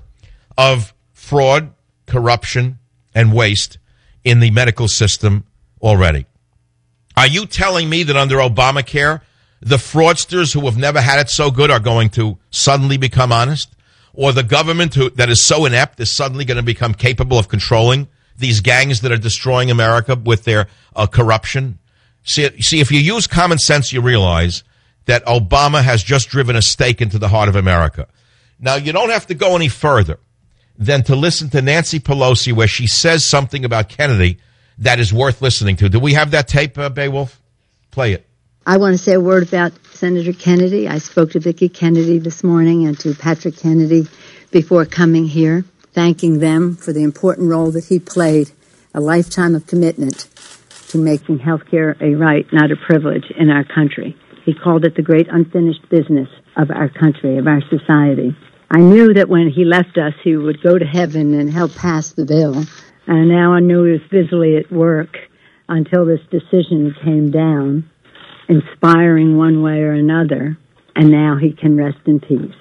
of fraud, corruption, and waste in the medical system already. Are you telling me that under Obamacare, the fraudsters who have never had it so good are going to suddenly become honest? Or the government that is so inept is suddenly going to become capable of controlling these gangs that are destroying America with their corruption? See, if you use common sense, you realize that Obama has just driven a stake into the heart of America. Now, you don't have to go any further than to listen to Nancy Pelosi, where she says something about Kennedy that is worth listening to. Do we have that tape, Beowulf? Play it. I want to say a word about Senator Kennedy. I spoke to Vicki Kennedy this morning and to Patrick Kennedy before coming here, thanking them for the important role that he played, a lifetime of commitment to making health care a right, not a privilege, in our country. He called it the great unfinished business of our country, of our society. I knew that when he left us, he would go to heaven and help pass the bill. And now I knew he was busily at work until this decision came down, inspiring one way or another, and now he can rest in peace.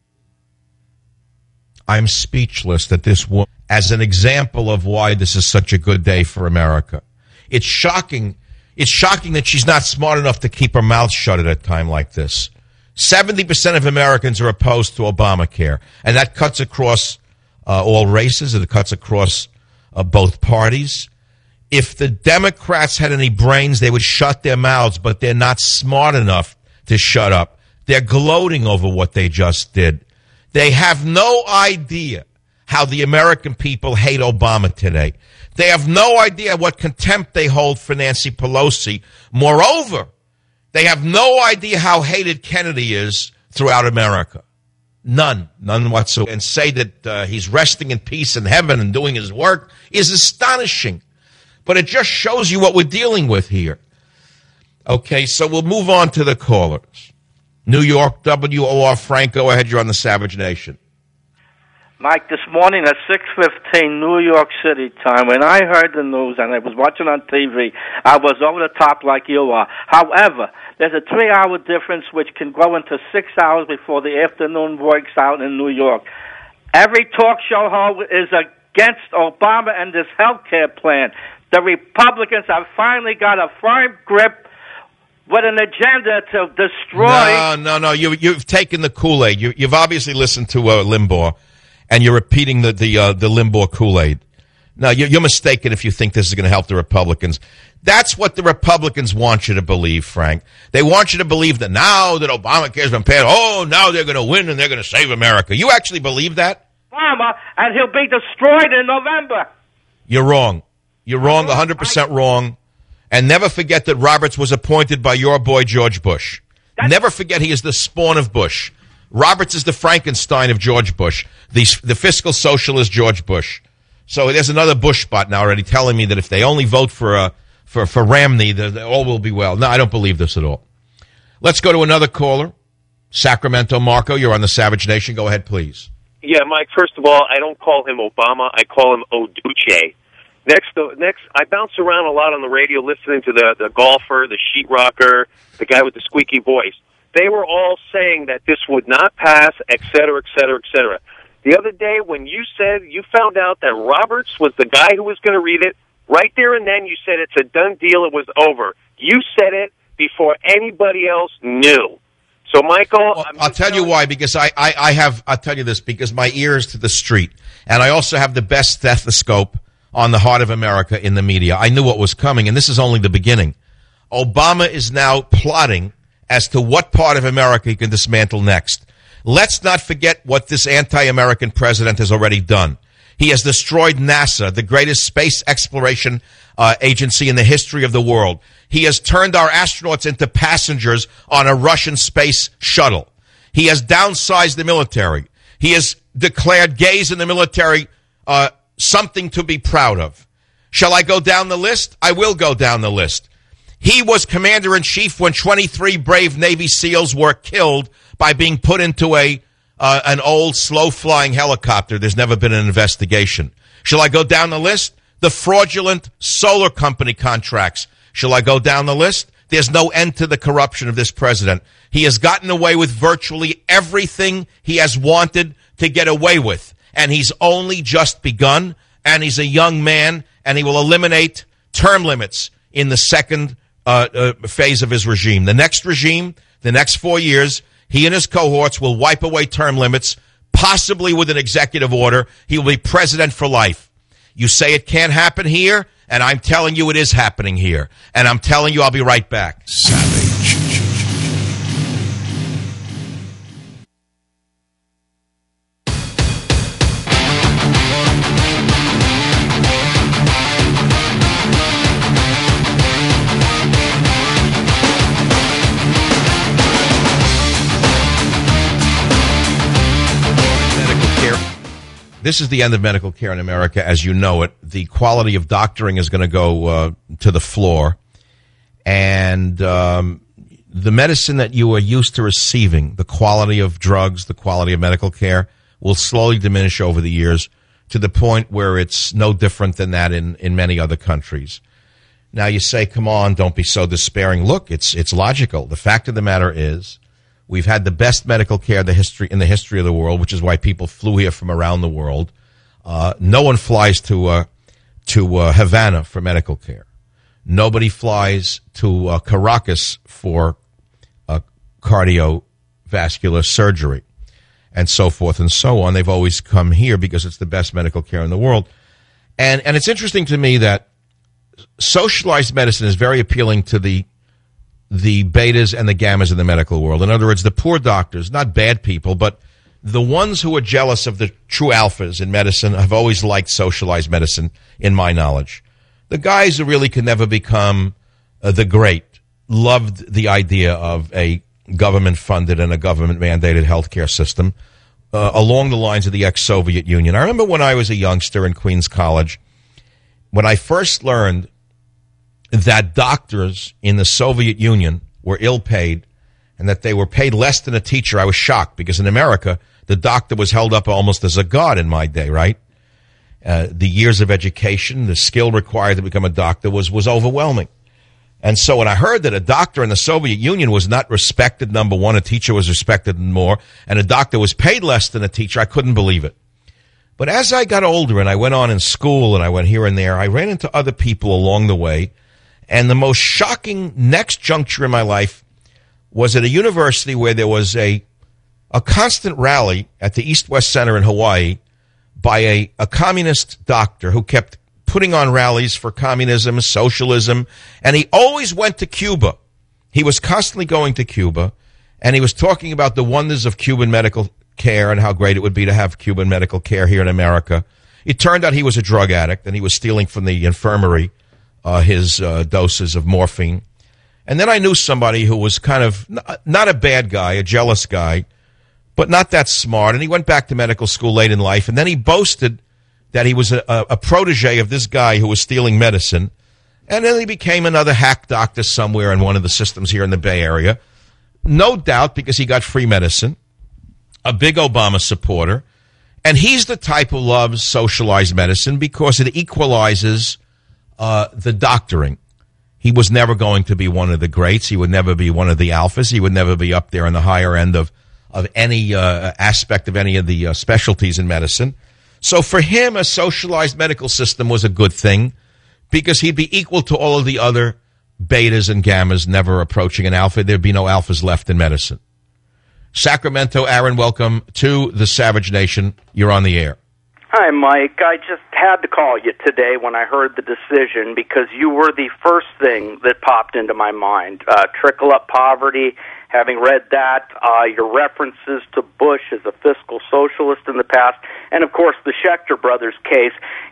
I'm speechless that this woman, as an example of why this is such a good day for America. It's shocking. It's shocking that she's not smart enough to keep her mouth shut at a time like this. 70% of Americans are opposed to Obamacare, and that cuts across all races, and it cuts across both parties. If the Democrats had any brains, they would shut their mouths, but they're not smart enough to shut up. They're gloating over what they just did. They have no idea how the American people hate Obama today. They have no idea what contempt they hold for Nancy Pelosi. Moreover, they have no idea how hated Kennedy is throughout America. None whatsoever. And say that he's resting in peace in heaven and doing his work is astonishing. But it just shows you what we're dealing with here. Okay, so we'll move on to the callers. New York, WOR, Frank, go ahead, you're on the Savage Nation. Mike, this morning at 6:15 New York City time, when I heard the news and I was watching on TV, I was over the top like you are. However, there's a 3-hour difference which can go into 6 hours before the afternoon works out in New York. Every talk show host is against Obama and this health care plan. The Republicans have finally got a firm grip with an agenda to destroy... No. You've taken the Kool-Aid. You've obviously listened to Limbaugh, and you're repeating the Limbaugh Kool-Aid. No, you're mistaken if you think this is going to help the Republicans. That's what the Republicans want you to believe, Frank. They want you to believe that now that Obamacare has been passed, now they're going to win and they're going to save America. You actually believe that? Obama, and he'll be destroyed in November. You're wrong. You're wrong, 100% wrong. And never forget that Roberts was appointed by your boy George Bush. Never forget he is the spawn of Bush. Roberts is the Frankenstein of George Bush, the fiscal socialist George Bush. So there's another Bush spot now already telling me that if they only vote for Romney, all will be well. No, I don't believe this at all. Let's go to another caller. Sacramento, Marco, you're on the Savage Nation. Go ahead, please. Yeah, Mike, first of all, I don't call him Obama. I call him Oduche. Next, I bounce around a lot on the radio listening to the golfer, the sheetrocker, the guy with the squeaky voice. They were all saying that this would not pass, et cetera, et cetera, et cetera. The other day when you said you found out that Roberts was the guy who was going to read it, right there and then you said it's a done deal, it was over. You said it before anybody else knew. So, Michael... Well, I'll tell you why, because I'll tell you this, because my ear is to the street, and I also have the best stethoscope on the heart of America in the media. I knew what was coming, and this is only the beginning. Obama is now plotting as to what part of America he can dismantle next. Let's not forget what this anti-American president has already done. He has destroyed NASA, the greatest space exploration agency in the history of the world. He has turned our astronauts into passengers on a Russian space shuttle. He has downsized the military. He has declared gays in the military something to be proud of. Shall I go down the list? I will go down the list. He was commander-in-chief when 23 brave Navy SEALs were killed by being put into an old, slow-flying helicopter. There's never been an investigation. Shall I go down the list? The fraudulent solar company contracts. Shall I go down the list? There's no end to the corruption of this president. He has gotten away with virtually everything he has wanted to get away with. And he's only just begun, and he's a young man, and he will eliminate term limits in the second phase of his regime. The next regime, the next 4 years, he and his cohorts will wipe away term limits, possibly with an executive order. He will be president for life. You say it can't happen here, and I'm telling you it is happening here. And I'm telling you I'll be right back. Savage. This is the end of medical care in America as you know it. The quality of doctoring is going to go to the floor. And the medicine that you are used to receiving, the quality of drugs, the quality of medical care, will slowly diminish over the years to the point where it's no different than that in many other countries. Now you say, come on, don't be so despairing. Look, it's logical. The fact of the matter is, we've had the best medical care in the history of the world, which is why people flew here from around the world. No one flies to Havana for medical care. Nobody flies to Caracas for cardiovascular surgery, and so forth and so on. They've always come here because it's the best medical care in the world. And it's interesting to me that socialized medicine is very appealing to the betas and the gammas in the medical world. In other words, the poor doctors, not bad people, but the ones who are jealous of the true alphas in medicine have always liked socialized medicine, in my knowledge. The guys who really could never become the great loved the idea of a government-funded and a government-mandated healthcare system along the lines of the ex-Soviet Union. I remember when I was a youngster in Queens College, when I first learned that doctors in the Soviet Union were ill-paid and that they were paid less than a teacher, I was shocked because in America, the doctor was held up almost as a god in my day, right? The years of education, the skill required to become a doctor was overwhelming. And so when I heard that a doctor in the Soviet Union was not respected, number one, a teacher was respected more, and a doctor was paid less than a teacher, I couldn't believe it. But as I got older and I went on in school and I went here and there, I ran into other people along the way. And the most shocking next juncture in my life was at a university where there was a constant rally at the East-West Center in Hawaii by a communist doctor who kept putting on rallies for communism, socialism, and he always went to Cuba. He was constantly going to Cuba, and he was talking about the wonders of Cuban medical care and how great it would be to have Cuban medical care here in America. It turned out he was a drug addict, and he was stealing from the infirmary his doses of morphine. And then I knew somebody who was kind of not a bad guy, a jealous guy, but not that smart, and he went back to medical school late in life, and then he boasted that he was a protege of this guy who was stealing medicine. And then he became another hack doctor somewhere in one of the systems here in the Bay Area. No doubt because he got free medicine, a big Obama supporter. And he's the type who loves socialized medicine because it equalizes the doctoring. He was never going to be one of the greats. He would never be one of the alphas. He would never be up there on the higher end of any aspect of any of the specialties in medicine. So for him, a socialized medical system was a good thing because he'd be equal to all of the other betas and gammas never approaching an alpha. There'd be no alphas left in medicine. Sacramento, Aaron, welcome to the Savage Nation. You're on the air. Hi, Mike. I just had to call you today when I heard the decision because you were the first thing that popped into my mind. Trickle-up poverty. Having read that, your references to Bush as a fiscal socialist in the past, and of course the Schechter brothers case,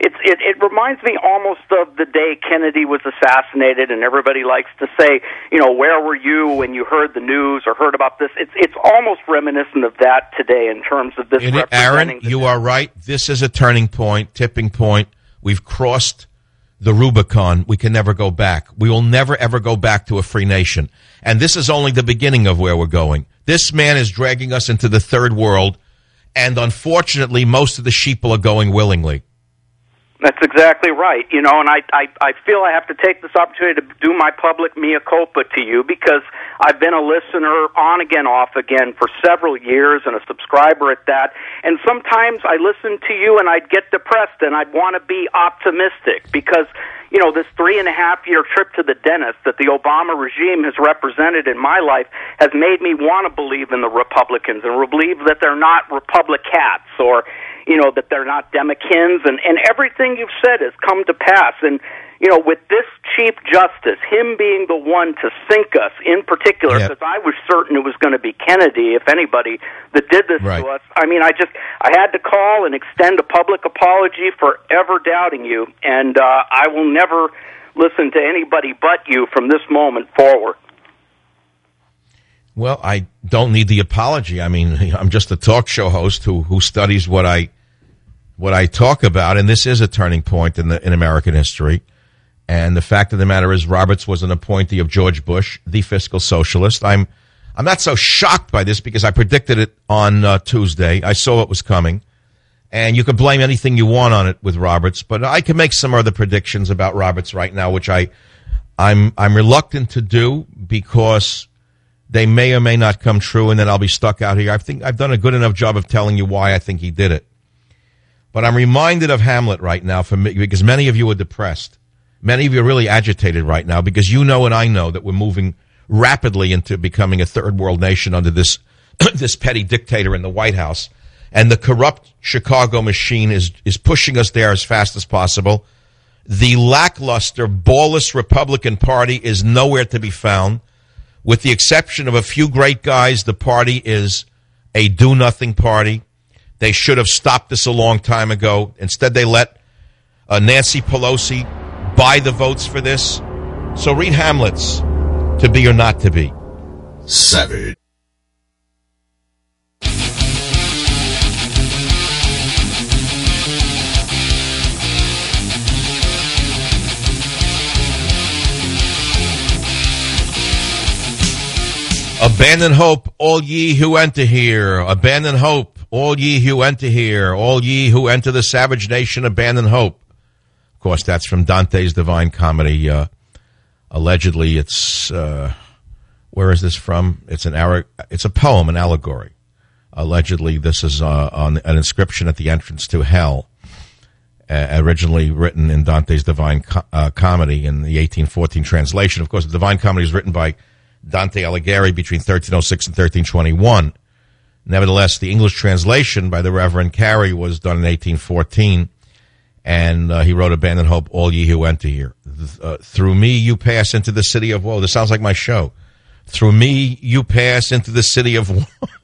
it reminds me almost of the day Kennedy was assassinated, and everybody likes to say, you know, where were you when you heard the news or heard about this? It's almost reminiscent of that today in terms of this representing. Aaron, you are right. This is a turning point, tipping point. We've crossed the Rubicon. We can never go back. We will never, ever go back to a free nation. And this is only the beginning of where we're going. This man is dragging us into the third world, and unfortunately, most of the sheeple are going willingly. That's exactly right. You know, and I feel I have to take this opportunity to do my public mea culpa to you because I've been a listener on again, off again for several years and a subscriber at that. And sometimes I listen to you and I'd get depressed and I'd want to be optimistic because, you know, this 3.5-year trip to the dentist that the Obama regime has represented in my life has made me want to believe in the Republicans and believe that they're not Republicats or, you know, that they're not Demokins, and everything you've said has come to pass. And, you know, with this Chief Justice, him being the one to sink us in particular, because I was certain it was going to be Kennedy, if anybody, that did this to us. I mean, I had to call and extend a public apology for ever doubting you, and I will never listen to anybody but you from this moment forward. Well, I don't need the apology. I mean, I'm just a talk show host who studies what I talk about, and this is a turning point in American history. And the fact of the matter is, Roberts was an appointee of George Bush, the fiscal socialist. I'm not so shocked by this because I predicted it on Tuesday. I saw it was coming, and you can blame anything you want on it with Roberts, but I can make some other predictions about Roberts right now, which I'm reluctant to do because they may or may not come true, and then I'll be stuck out here. I think I've done a good enough job of telling you why I think he did it. But I'm reminded of Hamlet right now because many of you are depressed. Many of you are really agitated right now because you know and I know that we're moving rapidly into becoming a third world nation under this this petty dictator in the White House. And the corrupt Chicago machine is pushing us there as fast as possible. The lackluster, ballless Republican Party is nowhere to be found. With the exception of a few great guys, the party is a do-nothing party. They should have stopped this a long time ago. Instead, they let Nancy Pelosi buy the votes for this. So read Hamlet's To Be or Not to Be. Savage. Abandon hope, all ye who enter here. Abandon hope, all ye who enter here. All ye who enter the savage nation, abandon hope. Of course, that's from Dante's Divine Comedy. Allegedly, it's where is this from? It's a poem, an allegory. Allegedly, this is on an inscription at the entrance to hell, originally written in Dante's Divine Comedy in the 1814 translation. Of course, the Divine Comedy is written by Dante Alighieri between 1306 and 1321. Nevertheless, the English translation by the Reverend Carey was done in 1814, and he wrote, Abandon hope, all ye who enter here. Through me you pass into the city of woe. This sounds like my show. Through me you pass into the city of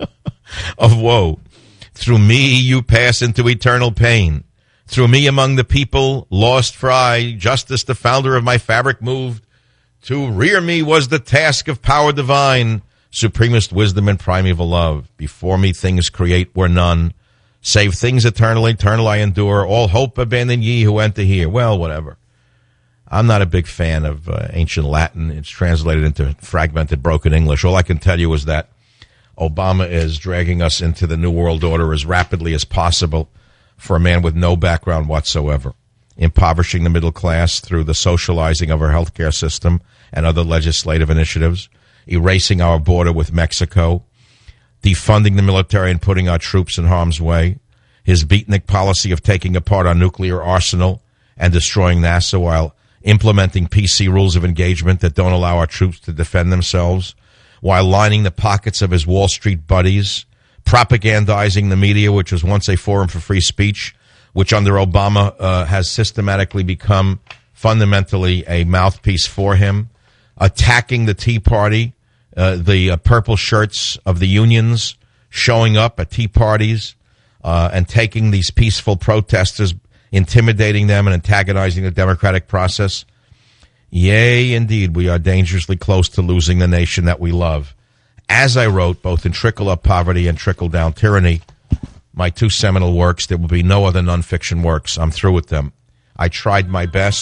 woe. Through me you pass into eternal pain. Through me among the people, lost fry, justice the founder of my fabric moved. To rear me was the task of power divine, supremest wisdom and primeval love. Before me things create were none, save things eternal I endure. All hope abandon ye who enter here. Well, whatever. I'm not a big fan of ancient Latin. It's translated into fragmented, broken English. All I can tell you is that Obama is dragging us into the New World Order as rapidly as possible for a man with no background whatsoever. Impoverishing the middle class through the socializing of our healthcare system and other legislative initiatives, erasing our border with Mexico, defunding the military and putting our troops in harm's way, his beatnik policy of taking apart our nuclear arsenal and destroying NASA while implementing PC rules of engagement that don't allow our troops to defend themselves, while lining the pockets of his Wall Street buddies, propagandizing the media, which was once a forum for free speech, which under Obama has systematically become fundamentally a mouthpiece for him, attacking the Tea Party, the purple shirts of the unions showing up at tea parties and taking these peaceful protesters, intimidating them and antagonizing the democratic process. Yea, indeed, we are dangerously close to losing the nation that we love. As I wrote, both in Trickle-Up Poverty and Trickle-Down Tyranny, my two seminal works, there will be no other nonfiction works. I'm through with them. I tried my best.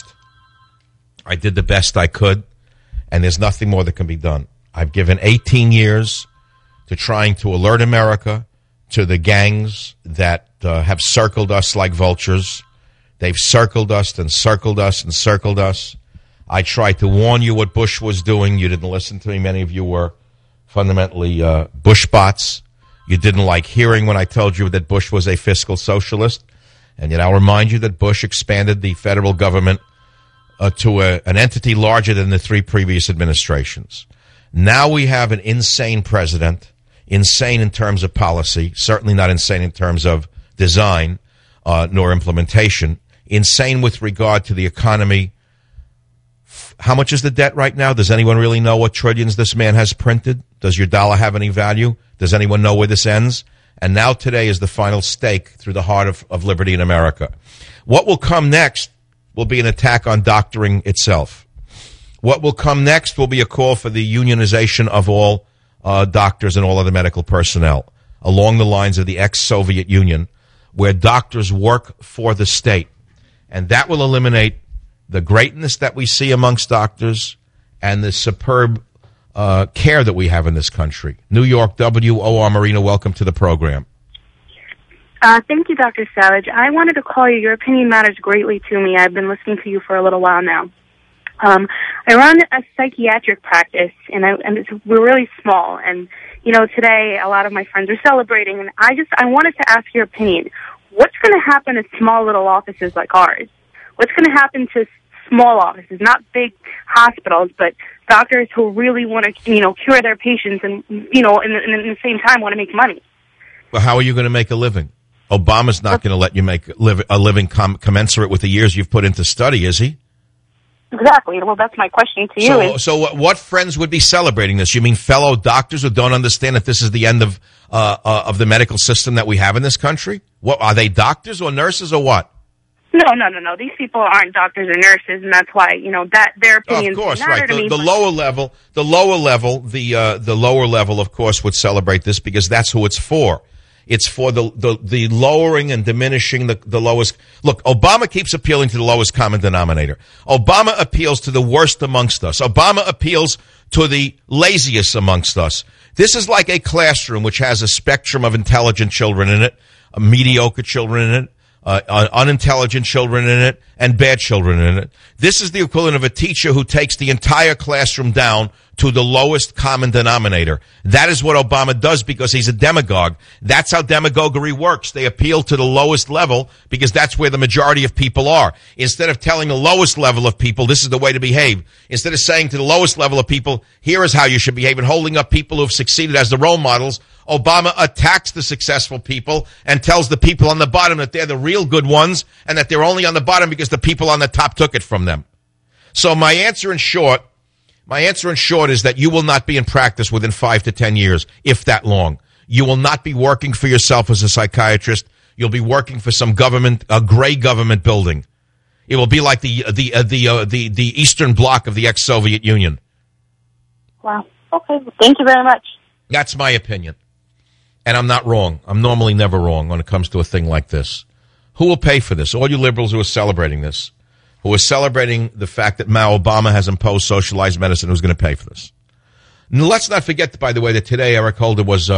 I did the best I could, and there's nothing more that can be done. I've given 18 years to trying to alert America to the gangs that have circled us like vultures. They've circled us and circled us and circled us. I tried to warn you what Bush was doing. You didn't listen to me. Many of you were fundamentally Bush bots. You didn't like hearing when I told you that Bush was a fiscal socialist. And yet I'll remind you that Bush expanded the federal government to an entity larger than the three previous administrations. Now we have an insane president, insane in terms of policy, certainly not insane in terms of design nor implementation, insane with regard to the economy. How much is the debt right now? Does anyone really know what trillions this man has printed? Does your dollar have any value? Does anyone know where this ends? And now today is the final stake through the heart of liberty in America. What will come next will be an attack on doctoring itself. What will come next will be a call for the unionization of all doctors and all other medical personnel along the lines of the ex-Soviet Union, where doctors work for the state. And that will eliminate the greatness that we see amongst doctors and the superb care that we have in this country. New York, W.O.R. Marina, welcome to the program. Thank you, Dr. Savage. I wanted to call you. Your opinion matters greatly to me. I've been listening to you for a little while now. I run a psychiatric practice, and we're really small. And, you know, today a lot of my friends are celebrating, and I wanted to ask your opinion. What's going to happen to small little offices like ours? What's going to happen to small offices, not big hospitals, but doctors who really want to, you know, cure their patients and, you know, in the same time want to make money? Well, how are you going to make a living? Obama's not going to let you make a living commensurate with the years you've put into study, is he? Exactly. Well, that's my question to you. So what friends would be celebrating this? You mean fellow doctors who don't understand that this is the end of the medical system that we have in this country? What are they, doctors or nurses or what? No. These people aren't doctors or nurses, and that's why that their opinions. Of course, matter right. to me, The lower level, of course, would celebrate this because that's who it's for. It's for the lowering and diminishing the lowest. Look, Obama keeps appealing to the lowest common denominator. Obama appeals to the worst amongst us. Obama appeals to the laziest amongst us. This is like a classroom which has a spectrum of intelligent children in it, mediocre children in it, unintelligent children in it, and bad children in it. This is the equivalent of a teacher who takes the entire classroom down to the lowest common denominator. That is what Obama does because he's a demagogue. That's how demagoguery works. They appeal to the lowest level because that's where the majority of people are. Instead of telling the lowest level of people, this is the way to behave. Instead of saying to the lowest level of people, here is how you should behave, and holding up people who have succeeded as the role models, Obama attacks the successful people and tells the people on the bottom that they're the real good ones and that they're only on the bottom because the people on the top took it from them. So my answer in short is that you will not be in practice within 5 to 10 years, if that long. You will not be working for yourself as a psychiatrist. You'll be working for some government, a gray government building. It will be like the Eastern Bloc of the ex-Soviet Union. Wow. Okay. Thank you very much. That's my opinion. And I'm not wrong. I'm normally never wrong when it comes to a thing like this. Who will pay for this? All you liberals who are celebrating this, who are celebrating the fact that Mao Obama has imposed socialized medicine, who's going to pay for this? And let's not forget, by the way, that today Eric Holder was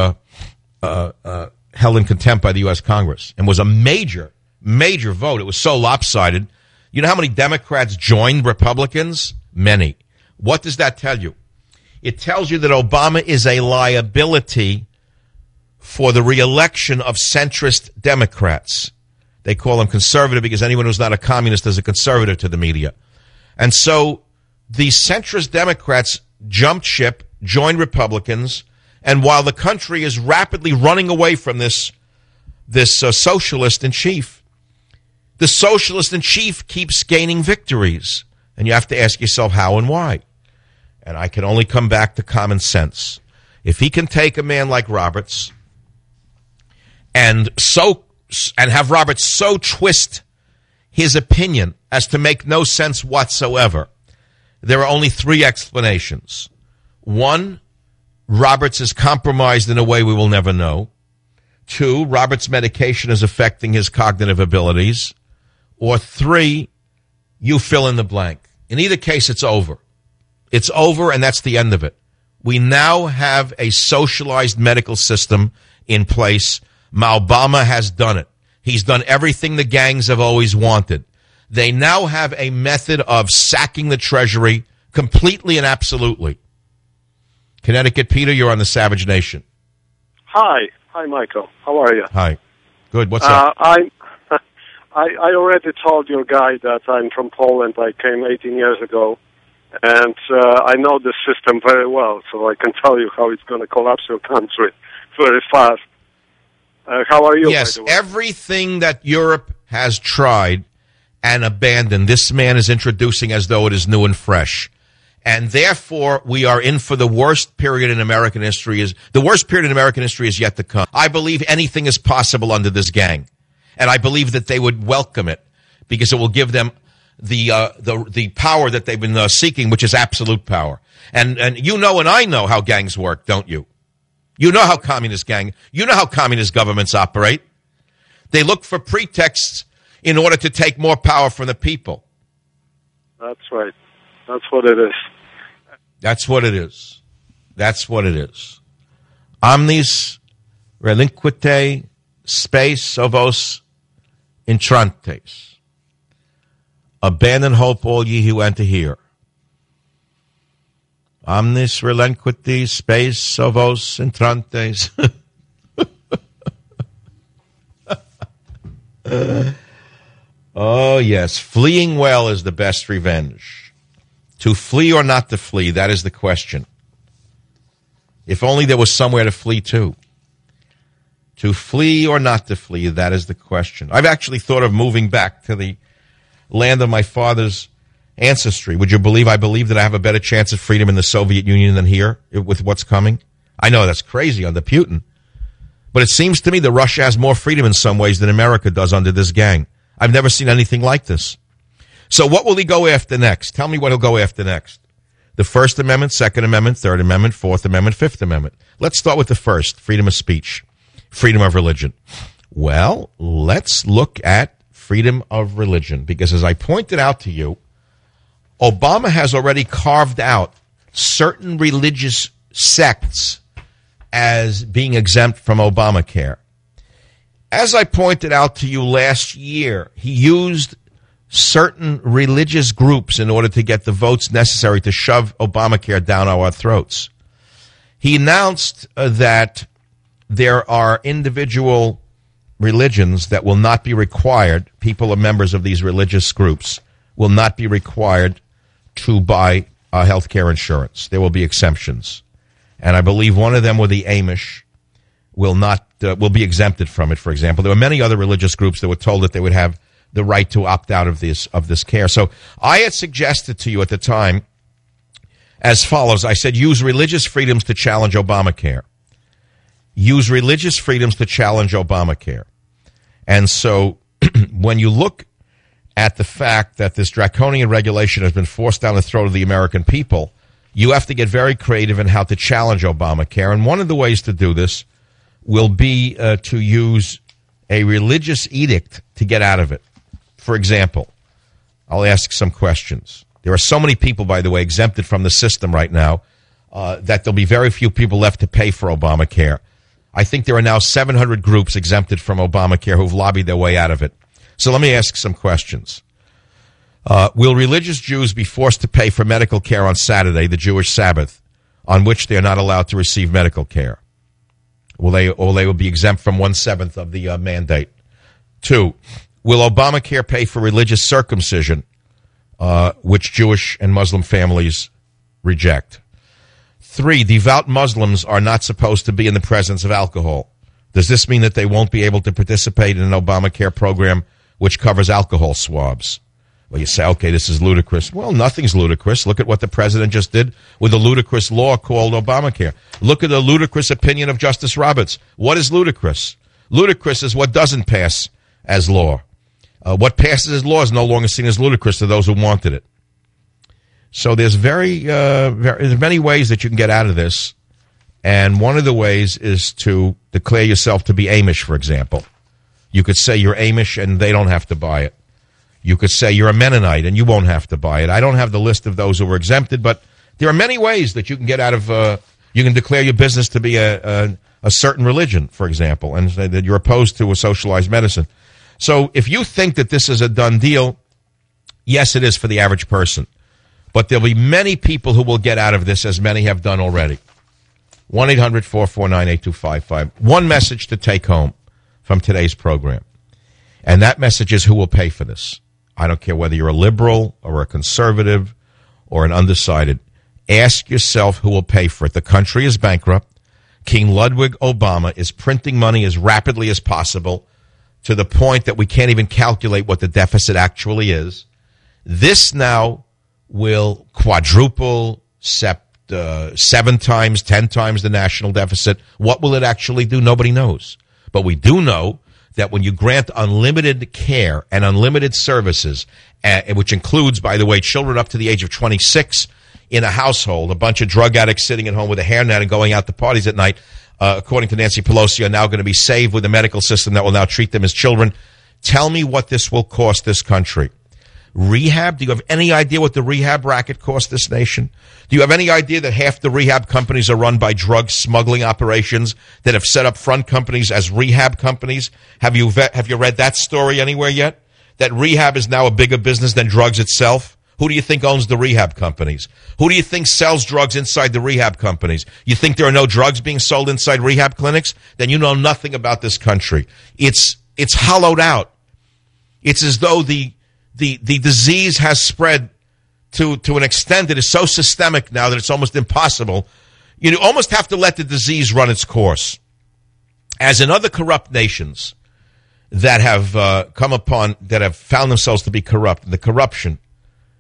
held in contempt by the U.S. Congress and was a major, major vote. It was so lopsided. You know how many Democrats joined Republicans? Many. What does that tell you? It tells you that Obama is a liability for the reelection of centrist Democrats. They call him conservative because anyone who's not a communist is a conservative to the media. And so the centrist Democrats jumped ship, joined Republicans, and while the country is rapidly running away from this socialist in chief, the socialist in chief keeps gaining victories. And you have to ask yourself how and why. And I can only come back to common sense. If he can take a man like Roberts and have Roberts so twist his opinion as to make no sense whatsoever, there are only 3 explanations. 1, Roberts is compromised in a way we will never know. 2, Roberts' medication is affecting his cognitive abilities. Or 3, you fill in the blank. In either case, it's over. It's over, and that's the end of it. We now have a socialized medical system in place. Obama has done it. He's done everything the gangs have always wanted. They now have a method of sacking the Treasury completely and absolutely. Connecticut, Peter, you're on the Savage Nation. Hi, Michael. How are you? Hi. Good. What's up? I already told your guy that I'm from Poland. I came 18 years ago, and I know the system very well, so I can tell you how it's going to collapse your country very fast. How are you? Yes, everything that Europe has tried and abandoned, this man is introducing as though it is new and fresh. And therefore, we are in for the worst period in American history. The worst period in American history is yet to come. I believe anything is possible under this gang. And I believe that they would welcome it because it will give them the power that they've been seeking, which is absolute power. And you know and I know how gangs work, don't you? You know how communist governments operate. They look for pretexts in order to take more power from the people. That's right. That's what it is. That's what it is. That's what it is. Omnis relinquite spes ovos entrantes. Abandon hope, all ye who enter here. Omnis relinquite spes ovos entrantes. Oh, yes. Fleeing well is the best revenge. To flee or not to flee, that is the question. If only there was somewhere to flee to. To flee or not to flee, that is the question. I've actually thought of moving back to the land of my father's ancestry, would you believe I believe that I have a better chance of freedom in the Soviet Union than here with what's coming? I know that's crazy under Putin. But it seems to me that Russia has more freedom in some ways than America does under this gang. I've never seen anything like this. So what will he go after next? Tell me what he'll go after next. The First Amendment, Second Amendment, Third Amendment, Fourth Amendment, Fifth Amendment. Let's start with the first, freedom of speech, freedom of religion. Well, let's look at freedom of religion, because as I pointed out to you, Obama has already carved out certain religious sects as being exempt from Obamacare. As I pointed out to you last year, he used certain religious groups in order to get the votes necessary to shove Obamacare down our throats. He announced that there are individual religions that will not be required, people or members of these religious groups will not be required to buy health care insurance. There will be exemptions. And I believe one of them, with the Amish, will be exempted from it, for example. There were many other religious groups that were told that they would have the right to opt out of this care. So I had suggested to you at the time as follows. I said, use religious freedoms to challenge Obamacare. Use religious freedoms to challenge Obamacare. And so when you look at the fact that this draconian regulation has been forced down the throat of the American people, you have to get very creative in how to challenge Obamacare. And one of the ways to do this will be to use a religious edict to get out of it. For example, I'll ask some questions. There are so many people, by the way, exempted from the system right now that there'll be very few people left to pay for Obamacare. I think there are now 700 groups exempted from Obamacare who've lobbied their way out of it. So let me ask some questions. Will religious Jews be forced to pay for medical care on Saturday, the Jewish Sabbath, on which they are not allowed to receive medical care? They will be exempt from 1/7 of the mandate. 2, will Obamacare pay for religious circumcision, which Jewish and Muslim families reject? 3, devout Muslims are not supposed to be in the presence of alcohol. Does this mean that they won't be able to participate in an Obamacare program which covers alcohol swabs? Well, you say, okay, this is ludicrous. Well, nothing's ludicrous. Look at what the president just did with a ludicrous law called Obamacare. Look at the ludicrous opinion of Justice Roberts. What is ludicrous? Ludicrous is what doesn't pass as law. What passes as law is no longer seen as ludicrous to those who wanted it. So there's there's many ways that you can get out of this. And one of the ways is to declare yourself to be Amish, for example. You could say you're Amish and they don't have to buy it. You could say you're a Mennonite and you won't have to buy it. I don't have the list of those who were exempted, but there are many ways that you can get out of, you can declare your business to be a certain religion, for example, and say that you're opposed to a socialized medicine. So if you think that this is a done deal, yes, it is for the average person. But there'll be many people who will get out of this, as many have done already. 1-800-449-8255. One message to take home from today's program. And that message is, who will pay for this? I don't care whether you're a liberal or a conservative or an undecided. Ask yourself who will pay for it. The country is bankrupt. King Ludwig Obama is printing money as rapidly as possible to the point that we can't even calculate what the deficit actually is. This now will quadruple, 7 times, 10 times the national deficit. What will it actually do? Nobody knows. But we do know that when you grant unlimited care and unlimited services, which includes, by the way, children up to the age of 26 in a household, a bunch of drug addicts sitting at home with a hairnet and going out to parties at night, according to Nancy Pelosi, are now going to be saved with a medical system that will now treat them as children. Tell me what this will cost this country. Rehab? Do you have any idea what the rehab racket cost this nation? Do you have any idea that half the rehab companies are run by drug smuggling operations that have set up front companies as rehab companies? Have you read that story anywhere yet? That rehab is now a bigger business than drugs itself? Who do you think owns the rehab companies? Who do you think sells drugs inside the rehab companies? You think there are no drugs being sold inside rehab clinics? Then you know nothing about this country. It's hollowed out. It's as though the disease has spread to an extent that is so systemic now that it's almost impossible. You almost have to let the disease run its course. As in other corrupt nations that have that have found themselves to be corrupt, the corruption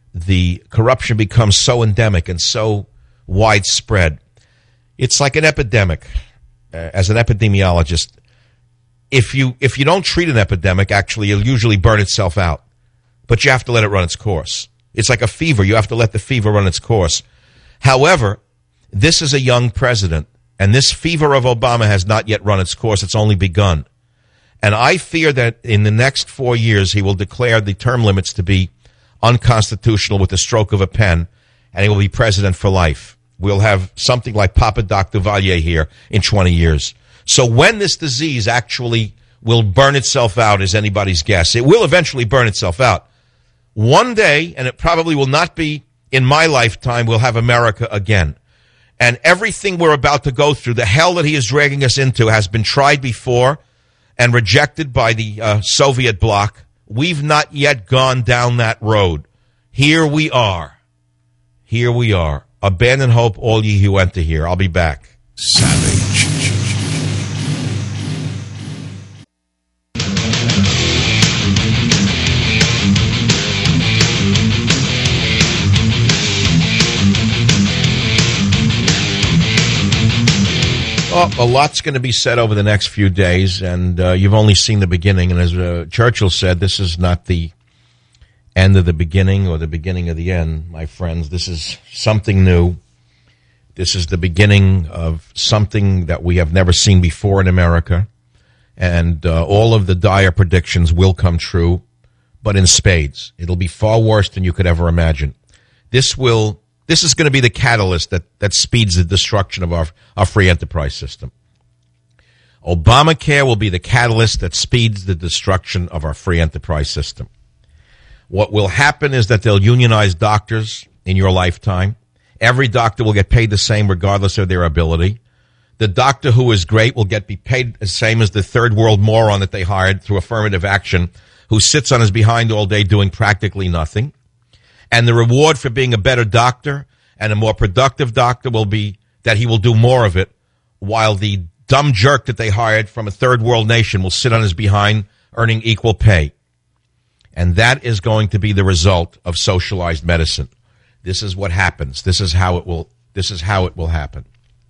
the corruption becomes so endemic and so widespread. It's like an epidemic. As an epidemiologist, if you don't treat an epidemic, actually, it'll usually burn itself out. But you have to let it run its course. It's like a fever. You have to let the fever run its course. However, this is a young president, and this fever of Obama has not yet run its course. It's only begun. And I fear that in the next 4 years, he will declare the term limits to be unconstitutional with the stroke of a pen, and he will be president for life. We'll have something like Papa Doc Duvalier here in 20 years. So when this disease actually will burn itself out is anybody's guess. It will eventually burn itself out. One day, and it probably will not be in my lifetime, we'll have America again. And everything we're about to go through, the hell that he is dragging us into, has been tried before and rejected by the Soviet bloc. We've not yet gone down that road. Here we are. Here we are. Abandon hope, all ye who enter here. I'll be back. Savage. Well, a lot's going to be said over the next few days, and you've only seen the beginning. And as Churchill said, this is not the end of the beginning or the beginning of the end, my friends. This is something new. This is the beginning of something that we have never seen before in America. And all of the dire predictions will come true, but in spades. It'll be far worse than you could ever imagine. This is going to be the catalyst that speeds the destruction of our free enterprise system. Obamacare will be the catalyst that speeds the destruction of our free enterprise system. What will happen is that they'll unionize doctors in your lifetime. Every doctor will get paid the same regardless of their ability. The doctor who is great will be paid the same as the third world moron that they hired through affirmative action, who sits on his behind all day doing practically nothing. And the reward for being a better doctor and a more productive doctor will be that he will do more of it, while the dumb jerk that they hired from a third world nation will sit on his behind earning equal pay. And that is going to be the result of socialized medicine. This is what happens. This is how it will happen.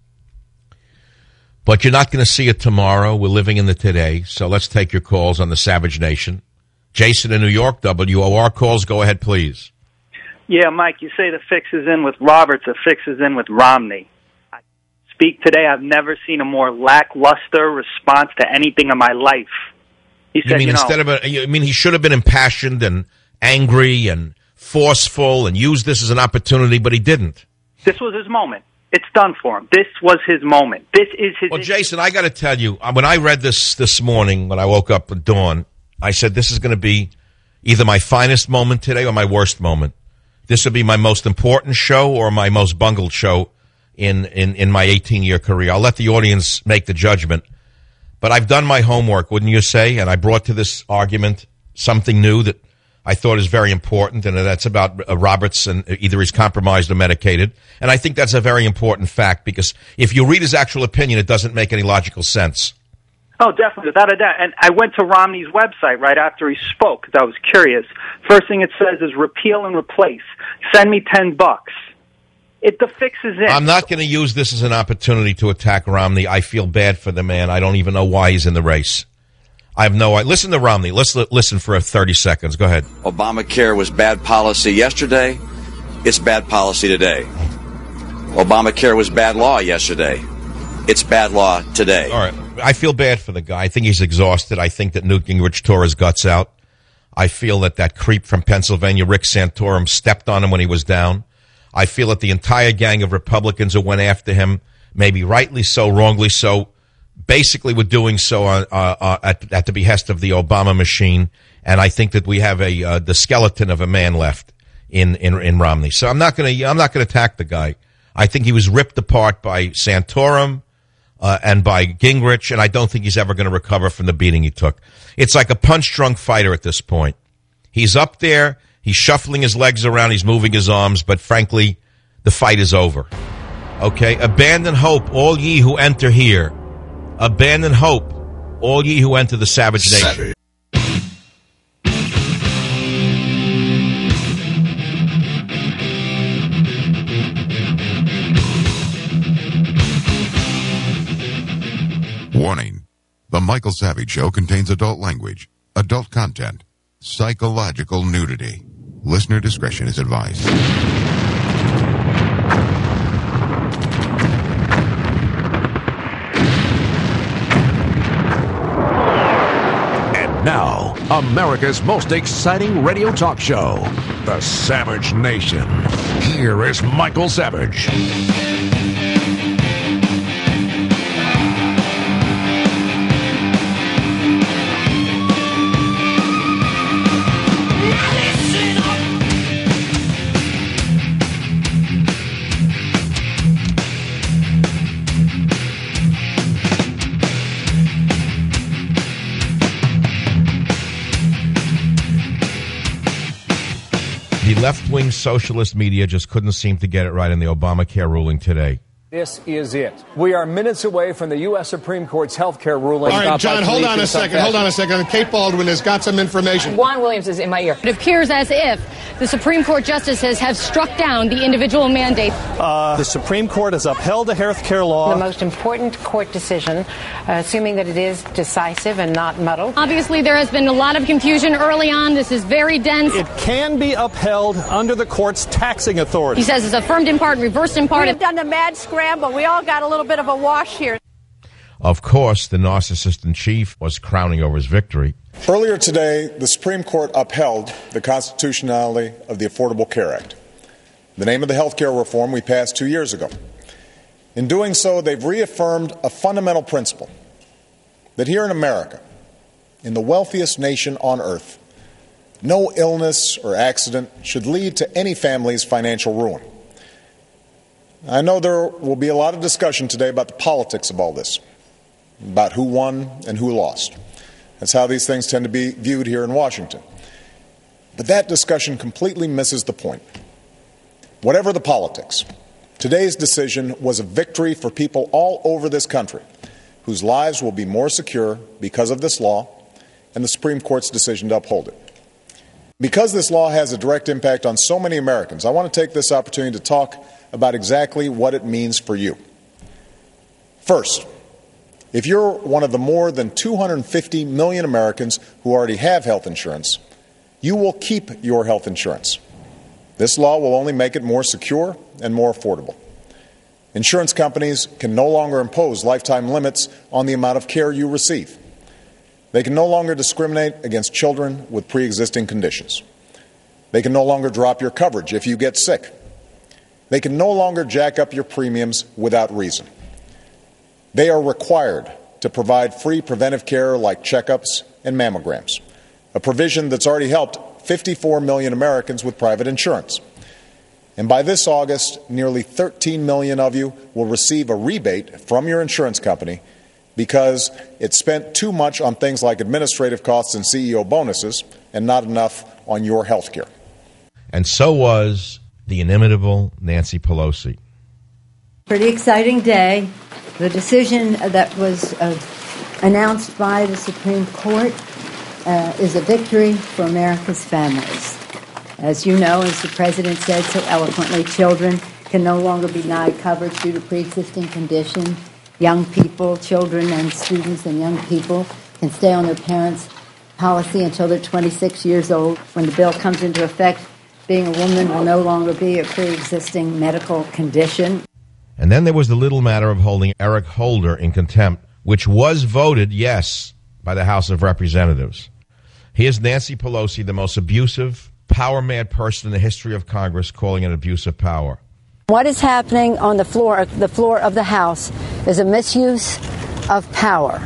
But you're not going to see it tomorrow. We're living in the today. So let's take your calls on the Savage Nation. Jason in New York, WOR calls. Go ahead, please. Yeah, Mike, you say the fix is in with Roberts, the fix is in with Romney. I speak today, I've never seen a more lackluster response to anything in my life. He said, he should have been impassioned and angry and forceful and used this as an opportunity, but he didn't. This was his moment. It's done for him. This was his moment. This is his... Well, Jason, I got to tell you, when I read this morning, when I woke up at dawn, I said, this is going to be either my finest moment today or my worst moment. This would be my most important show or my most bungled show in my 18-year career. I'll let the audience make the judgment. But I've done my homework, wouldn't you say? And I brought to this argument something new that I thought is very important, and that's about Roberts, and either he's compromised or medicated. And I think that's a very important fact, because if you read his actual opinion, it doesn't make any logical sense. Oh, definitely, without a doubt. And I went to Romney's website right after he spoke because I was curious. First thing it says is repeal and replace. Send me $10. The fix is in. I'm not going to use this as an opportunity to attack Romney. I feel bad for the man. I don't even know why he's in the race. I have no idea. Listen to Romney. Let's listen for 30 seconds. Go ahead. Obamacare was bad policy yesterday. It's bad policy today. Obamacare was bad law yesterday. It's bad law today. All right. I feel bad for the guy. I think he's exhausted. I think that Newt Gingrich tore his guts out. I feel that creep from Pennsylvania, Rick Santorum, stepped on him when he was down. I feel that the entire gang of Republicans who went after him, maybe rightly so, wrongly so, basically were doing so at the behest of the Obama machine. And I think that we have the skeleton of a man left in Romney. So I'm not going to attack the guy. I think he was ripped apart by Santorum and by Gingrich, and I don't think he's ever going to recover from the beating he took. It's like a punch-drunk fighter at this point. He's up there, he's shuffling his legs around, he's moving his arms, but frankly, the fight is over. Okay? Abandon hope, all ye who enter here. Abandon hope, all ye who enter the savage nation. Michael Savage Show contains adult language, adult content, psychological nudity. Listener discretion is advised. And now, America's most exciting radio talk show, The Savage Nation. Here is Michael Savage. The left-wing socialist media just couldn't seem to get it right in the Obamacare ruling today. This is it. We are minutes away from the U.S. Supreme Court's health care ruling. All right, John, hold on a second. Kate Baldwin has got some information. Juan Williams is in my ear. It appears as if the Supreme Court justices have struck down the individual mandate. The Supreme Court has upheld the health care law. The most important court decision, assuming that it is decisive and not muddled. Obviously, there has been a lot of confusion early on. This is very dense. It can be upheld under the court's taxing authority. He says it's affirmed in part, reversed in part. We've done the mad scramble. We all got a little bit of a wash here. Of course, the narcissist in chief was crowning over his victory. Earlier today, the Supreme Court upheld the constitutionality of the Affordable Care Act, the name of the health care reform we passed 2 years ago. In doing so, they've reaffirmed a fundamental principle that here in America, in the wealthiest nation on earth, no illness or accident should lead to any family's financial ruin. I know there will be a lot of discussion today about the politics of all this, about who won and who lost. That's how these things tend to be viewed here in Washington. But that discussion completely misses the point. Whatever the politics, today's decision was a victory for people all over this country whose lives will be more secure because of this law and the Supreme Court's decision to uphold it. Because this law has a direct impact on so many Americans, I want to take this opportunity to talk about exactly what it means for you. First, if you're one of the more than 250 million Americans who already have health insurance, you will keep your health insurance. This law will only make it more secure and more affordable. Insurance companies can no longer impose lifetime limits on the amount of care you receive. They can no longer discriminate against children with pre-existing conditions. They can no longer drop your coverage if you get sick. They can no longer jack up your premiums without reason. They are required to provide free preventive care like checkups and mammograms, a provision that's already helped 54 million Americans with private insurance. And by this August, nearly 13 million of you will receive a rebate from your insurance company because it spent too much on things like administrative costs and CEO bonuses and not enough on your health care. And so was the inimitable Nancy Pelosi. Pretty exciting day. The decision that was announced by the Supreme Court is a victory for America's families. As you know, as the President said so eloquently, children can no longer be denied coverage due to pre-existing condition. Young people, children and students and young people can stay on their parents' policy until they're 26 years old. When the bill comes into effect, being a woman will no longer be a pre-existing medical condition. And then there was the little matter of holding Eric Holder in contempt, which was voted yes by the House of Representatives. Here's Nancy Pelosi, the most abusive, power-mad person in the history of Congress, calling it abuse of power. What is happening on the floor of the House is a misuse of power.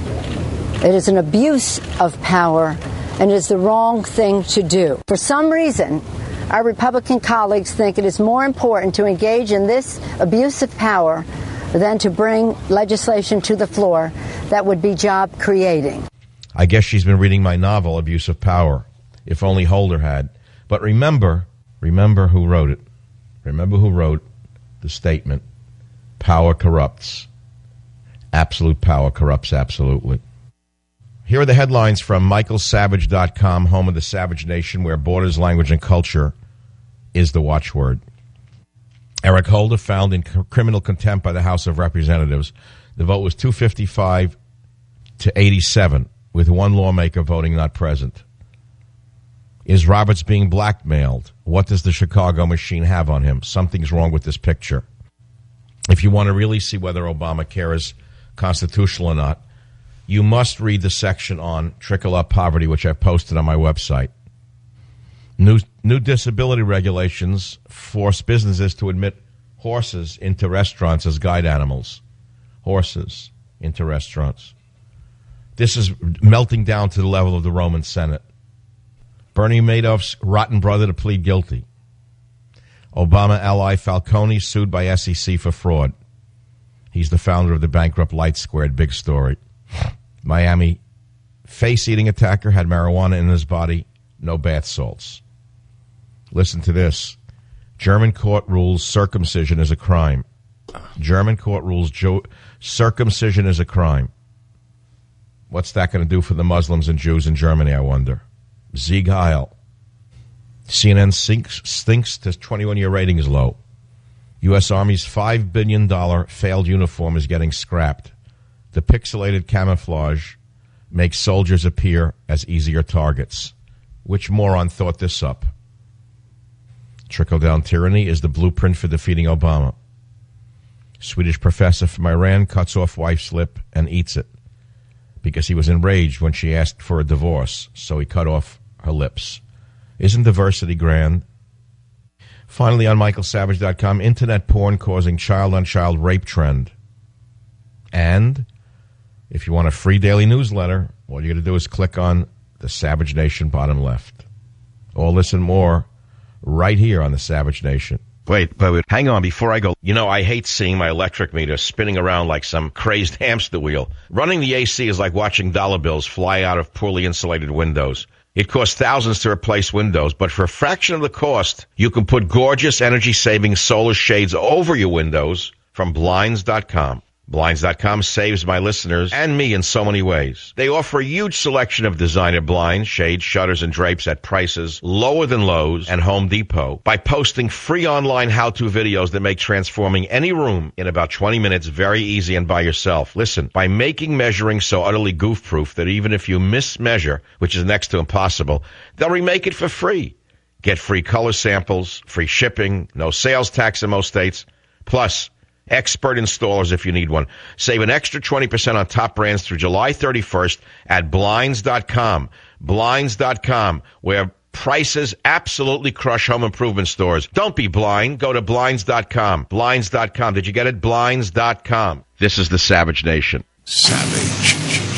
It is an abuse of power, and it is the wrong thing to do. For some reason, our Republican colleagues think it is more important to engage in this abuse of power than to bring legislation to the floor that would be job creating. I guess she's been reading my novel, Abuse of Power, if only Holder had. But remember who wrote it. Remember who wrote the statement, power corrupts. Absolute power corrupts absolutely. Here are the headlines from michaelsavage.com, home of the Savage Nation, where borders, language, and culture is the watchword. Eric Holder found in criminal contempt by the House of Representatives. The vote was 255 to 87, with one lawmaker voting not present. Is Roberts being blackmailed? What does the Chicago machine have on him? Something's wrong with this picture. If you want to really see whether Obamacare is constitutional or not, you must read the section on trickle-up poverty, which I've posted on my website. New disability regulations force businesses to admit horses into restaurants as guide animals. Horses into restaurants. This is melting down to the level of the Roman Senate. Bernie Madoff's rotten brother to plead guilty. Obama ally Falcone sued by SEC for fraud. He's the founder of the bankrupt Light Squared. Big story. Miami face-eating attacker had marijuana in his body. No bath salts. Listen to this. German court rules circumcision is a crime. German court rules circumcision is a crime. What's that going to do for the Muslims and Jews in Germany, I wonder? Sieg Heil. CNN stinks to 21-year ratings low. U.S. Army's $5 billion failed uniform is getting scrapped. The pixelated camouflage makes soldiers appear as easier targets. Which moron thought this up? Trickle-down tyranny is the blueprint for defeating Obama. Swedish professor from Iran cuts off wife's lip and eats it because he was enraged when she asked for a divorce, so he cut off her lips. Isn't diversity grand? Finally, on michaelsavage.com, internet porn causing child-on-child rape trend. And if you want a free daily newsletter, all you got to do is click on the Savage Nation bottom left. All this and more right here on the Savage Nation. Wait, hang on before I go. You know, I hate seeing my electric meter spinning around like some crazed hamster wheel. Running the AC is like watching dollar bills fly out of poorly insulated windows. It costs thousands to replace windows, but for a fraction of the cost, you can put gorgeous energy-saving solar shades over your windows from Blinds.com. Blinds.com saves my listeners and me in so many ways. They offer a huge selection of designer blinds, shades, shutters, and drapes at prices lower than Lowe's and Home Depot by posting free online how-to videos that make transforming any room in about 20 minutes very easy and by yourself. Listen, by making measuring so utterly goof-proof that even if you mismeasure, which is next to impossible, they'll remake it for free. Get free color samples, free shipping, no sales tax in most states, plus expert installers if you need one. Save an extra 20% on top brands through July 31st at Blinds.com. Blinds.com, where prices absolutely crush home improvement stores. Don't be blind. Go to Blinds.com. Blinds.com. Did you get it? Blinds.com. This is the Savage Nation. Savage.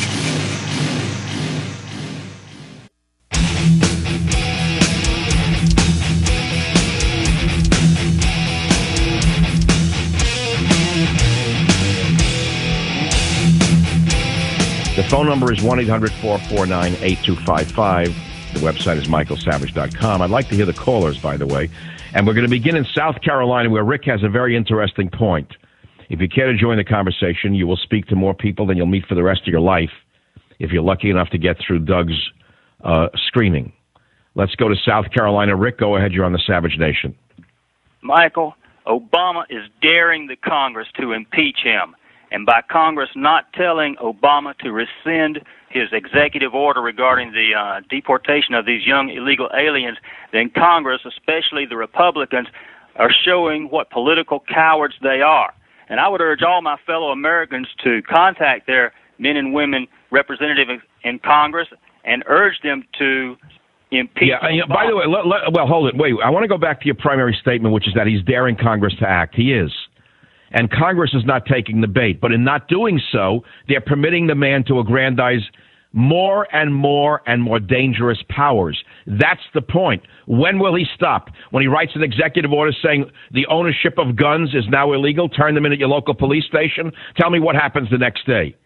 The phone number is 1-800-449-8255. The website is michaelsavage.com. I'd like to hear the callers, by the way. And we're going to begin in South Carolina, where Rick has a very interesting point. If you care to join the conversation, you will speak to more people than you'll meet for the rest of your life if you're lucky enough to get through Doug's screening. Let's go to South Carolina. Rick, go ahead. You're on the Savage Nation. Michael, Obama is daring the Congress to impeach him. And by Congress not telling Obama to rescind his executive order regarding the deportation of these young illegal aliens, then Congress, especially the Republicans, are showing what political cowards they are. And I would urge all my fellow Americans to contact their men and women representatives in Congress and urge them to impeach. By the way, well, hold it. Wait, I want to go back to your primary statement, which is that he's daring Congress to act. He is. And Congress is not taking the bait. But in not doing so, they're permitting the man to aggrandize more and more and more dangerous powers. That's the point. When will he stop? When he writes an executive order saying the ownership of guns is now illegal, turn them in at your local police station? Tell me what happens the next day.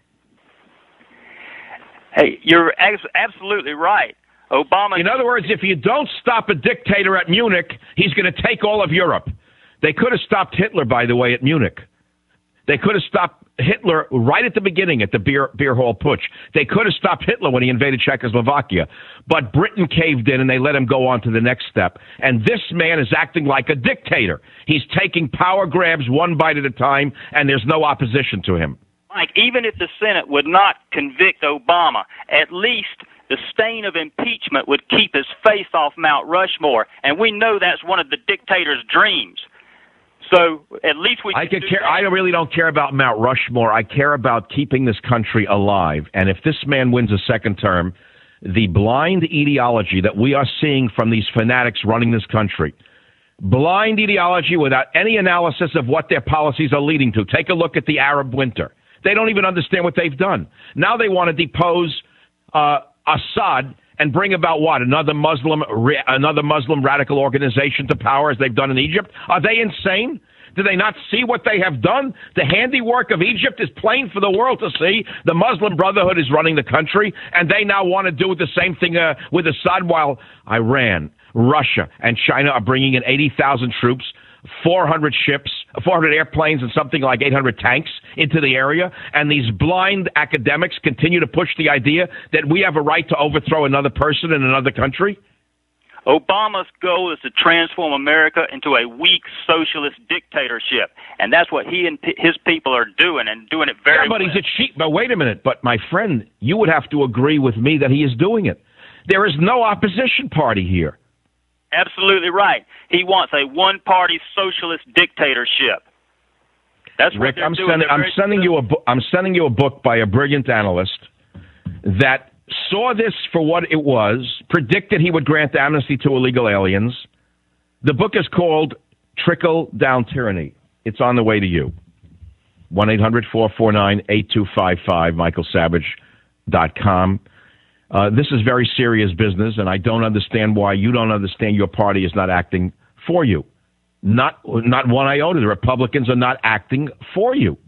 Hey, you're absolutely right. Obama. In other words, if you don't stop a dictator at Munich, he's going to take all of Europe. They could have stopped Hitler, by the way, at Munich. They could have stopped Hitler right at the beginning at the beer hall putsch. They could have stopped Hitler when he invaded Czechoslovakia. But Britain caved in and they let him go on to the next step. And this man is acting like a dictator. He's taking power grabs one bite at a time, and there's no opposition to him. Mike, even if the Senate would not convict Obama, at least the stain of impeachment would keep his face off Mount Rushmore, and we know that's one of the dictator's dreams. So at least we can do that. I really don't care about Mount Rushmore. I care about keeping this country alive. And if this man wins a second term, the blind ideology that we are seeing from these fanatics running this country, blind ideology without any analysis of what their policies are leading to. Take a look at the Arab winter. They don't even understand what they've done. Now they want to depose Assad and bring about what? Another Muslim radical organization to power as they've done in Egypt? Are they insane? Do they not see what they have done? The handiwork of Egypt is plain for the world to see. The Muslim Brotherhood is running the country, and they now want to do the same thing with Assad, while Iran, Russia, and China are bringing in 80,000 troops, 400 ships, 400 airplanes, and something like 800 tanks into the area. And these blind academics continue to push the idea that we have a right to overthrow another person in another country. Obama's goal is to transform America into a weak socialist dictatorship, and that's what he and his people are doing, and doing it very well. But he's a cheat. But wait a minute. But my friend, you would have to agree with me that he is doing it. There is no opposition party here. Absolutely right. He wants a one-party socialist dictatorship. That's what Rick, they're I'm doing. sending you a book by a brilliant analyst that saw this for what it was, predicted he would grant amnesty to illegal aliens. The book is called Trickle-Down Tyranny. It's on the way to you. 1-800-449-8255, michaelsavage.com. This is very serious business, and I don't understand why you don't understand your party is not acting for you. Not one iota. The Republicans are not acting for you.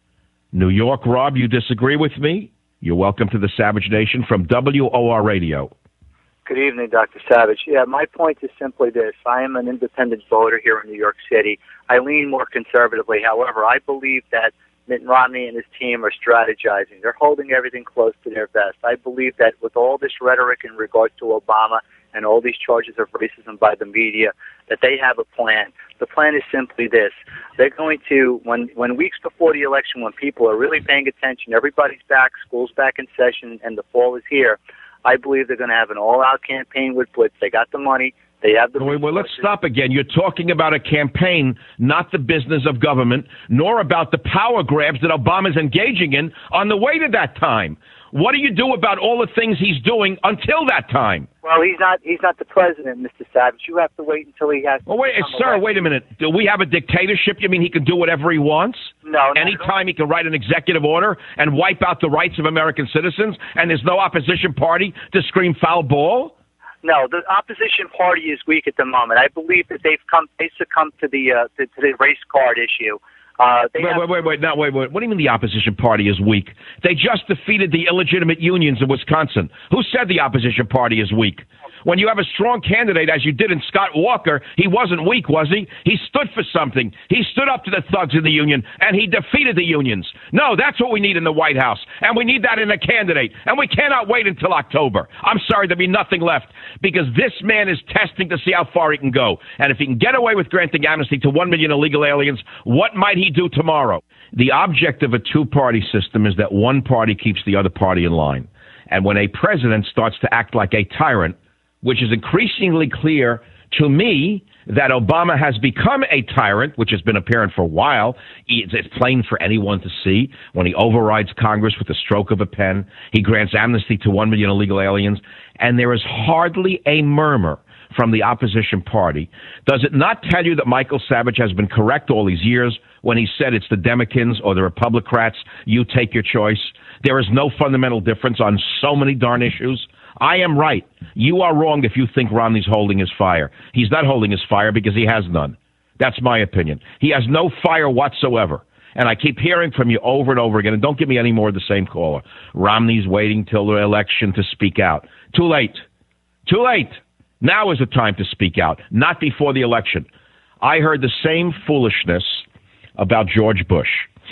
New York, Rob, you disagree with me? You're welcome to the Savage Nation from WOR Radio. Good evening, Dr. Savage. Yeah, my point is simply this. I am an independent voter here in New York City. I lean more conservatively. However, I believe that Mitt Romney and his team are strategizing. They're holding everything close to their vest. I believe that with all this rhetoric in regards to Obama and all these charges of racism by the media, that they have a plan. The plan is simply this. They're going to, when weeks before the election, when people are really paying attention, everybody's back, school's back in session, and the fall is here, I believe they're going to have an all-out campaign with Blitz. They got the money. They have the Well, let's stop again. You're talking about a campaign, not the business of government, nor about the power grabs that Obama's engaging in on the way to that time. What do you do about all the things he's doing until that time? Well, he's not the president, Mr. Savage. You have to wait until he has. Well, wait a minute. Do we have a dictatorship? You mean he can do whatever he wants? No. Anytime he can write an executive order and wipe out the rights of American citizens, and there's no opposition party to scream foul ball? No, the opposition party is weak at the moment. I believe that they succumbed to the race card issue. Wait. What do you mean the opposition party is weak? They just defeated the illegitimate unions in Wisconsin. Who said the opposition party is weak? When you have a strong candidate, as you did in Scott Walker, he wasn't weak, was he? He stood for something. He stood up to the thugs in the union, and he defeated the unions. No, that's what we need in the White House, and we need that in a candidate, and we cannot wait until October. I'm sorry, there'll be nothing left, because this man is testing to see how far he can go. And if he can get away with granting amnesty to 1 million illegal aliens, what might he do tomorrow? The object of a two-party system is that one party keeps the other party in line. And when a president starts to act like a tyrant, which is increasingly clear to me that Obama has become a tyrant, which has been apparent for a while. It's plain for anyone to see. When he overrides Congress with the stroke of a pen, he grants amnesty to 1 million illegal aliens, and there is hardly a murmur from the opposition party. Does it not tell you that Michael Savage has been correct all these years when he said it's the Democrats or the Republicrats, you take your choice? There is no fundamental difference on so many darn issues. I am right. You are wrong if you think Romney's holding his fire. He's not holding his fire because he has none. That's my opinion. He has no fire whatsoever. And I keep hearing from you over and over again, and don't give me any more of the same caller. Romney's waiting till the election to speak out. Too late. Too late. Now is the time to speak out, not before the election. I heard the same foolishness about George Bush.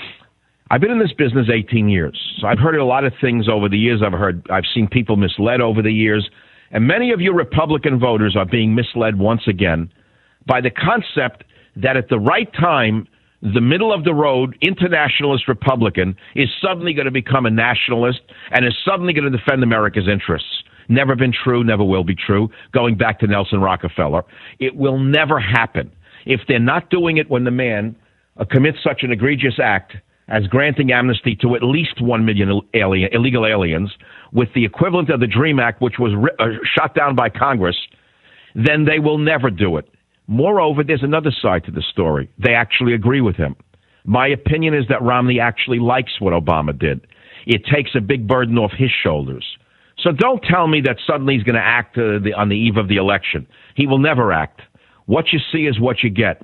I've been in this business 18 years, so I've heard a lot of things over the years. I've seen people misled over the years, and many of you Republican voters are being misled once again by the concept that at the right time, the middle-of-the-road internationalist Republican is suddenly going to become a nationalist and is suddenly going to defend America's interests. Never been true, never will be true, going back to Nelson Rockefeller. It will never happen. If they're not doing it when the man commits such an egregious act as granting amnesty to at least 1 million illegal aliens with the equivalent of the DREAM Act, which was shot down by Congress, then they will never do it. Moreover, there's another side to the story. They actually agree with him. My opinion is that Romney actually likes what Obama did. It takes a big burden off his shoulders. So don't tell me that suddenly he's going to act on the eve of the election. He will never act. What you see is what you get.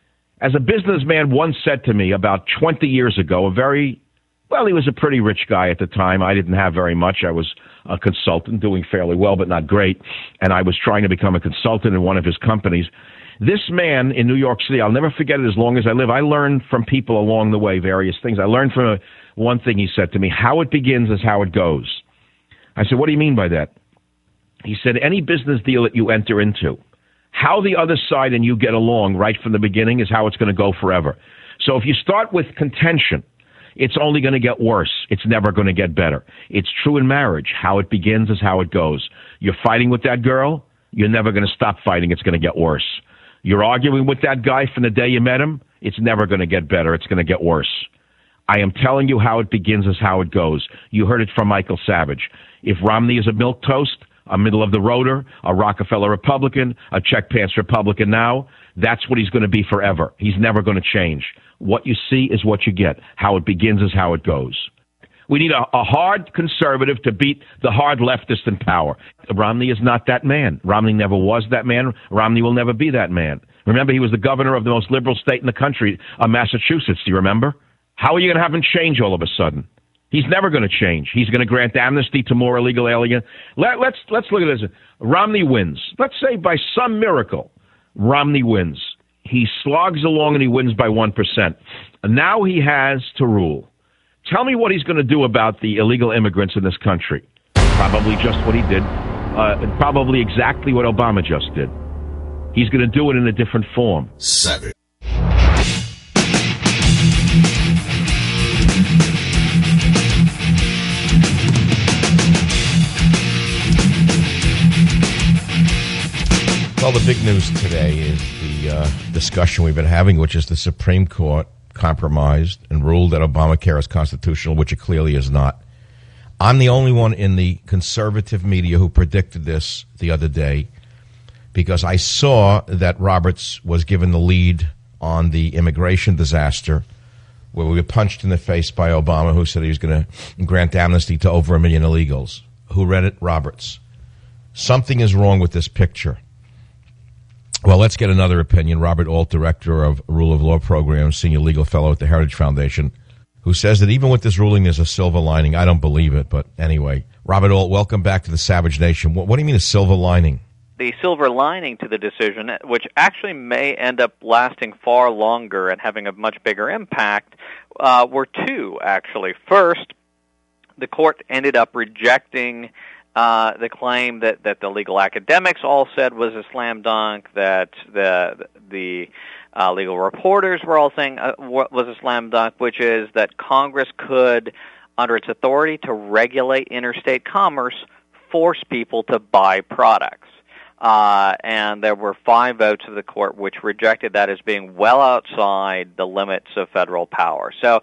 As a businessman once said to me about 20 years ago, he was a pretty rich guy at the time. I didn't have very much. I was a consultant doing fairly well, but not great. And I was trying to become a consultant in one of his companies. This man in New York City, I'll never forget it as long as I live. I learned from people along the way various things. I learned from one thing he said to me, how it begins is how it goes. I said, what do you mean by that? He said, any business deal that you enter into, how the other side and you get along right from the beginning is how it's going to go forever. So if you start with contention, it's only going to get worse. It's never going to get better. It's true in marriage. How it begins is how it goes. You're fighting with that girl, you're never going to stop fighting. It's going to get worse. You're arguing with that guy from the day you met him, it's never going to get better. It's going to get worse. I am telling you how it begins is how it goes. You heard it from Michael Savage. If Romney is a milquetoast, a middle-of-the-roader, a Rockefeller Republican, a check-pants Republican now, that's what he's going to be forever. He's never going to change. What you see is what you get. How it begins is how it goes. We need a hard conservative to beat the hard leftist in power. Romney is not that man. Romney never was that man. Romney will never be that man. Remember, he was the governor of the most liberal state in the country, Massachusetts. Do you remember? How are you going to have him change all of a sudden? He's never going to change. He's going to grant amnesty to more illegal aliens. Let's look at this. Romney wins. Let's say by some miracle, Romney wins. He slogs along and he wins by 1%. And now he has to rule. Tell me what he's going to do about the illegal immigrants in this country. Probably just what he did. Probably exactly what Obama just did. He's going to do it in a different form. Savage. Well, the big news today is the discussion we've been having, which is the Supreme Court compromised and ruled that Obamacare is constitutional, which it clearly is not. I'm the only one in the conservative media who predicted this the other day because I saw that Roberts was given the lead on the immigration disaster where we were punched in the face by Obama, who said he was going to grant amnesty to over 1 million illegals. Who read it? Roberts. Something is wrong with this picture. Well, let's get another opinion. Robert Alt, director of Rule of Law Program, senior legal fellow at the Heritage Foundation, who says that even with this ruling, there's a silver lining. I don't believe it, but anyway. Robert Alt, welcome back to the Savage Nation. What do you mean a silver lining? The silver lining to the decision, which actually may end up lasting far longer and having a much bigger impact, were two, actually. First, the court ended up rejecting the claim that the legal academics all said was a slam dunk, that the legal reporters were all saying was a slam dunk, which is that Congress could, under its authority to regulate interstate commerce, force people to buy products. And there were 5 votes of the court which rejected that as being well outside the limits of federal power. So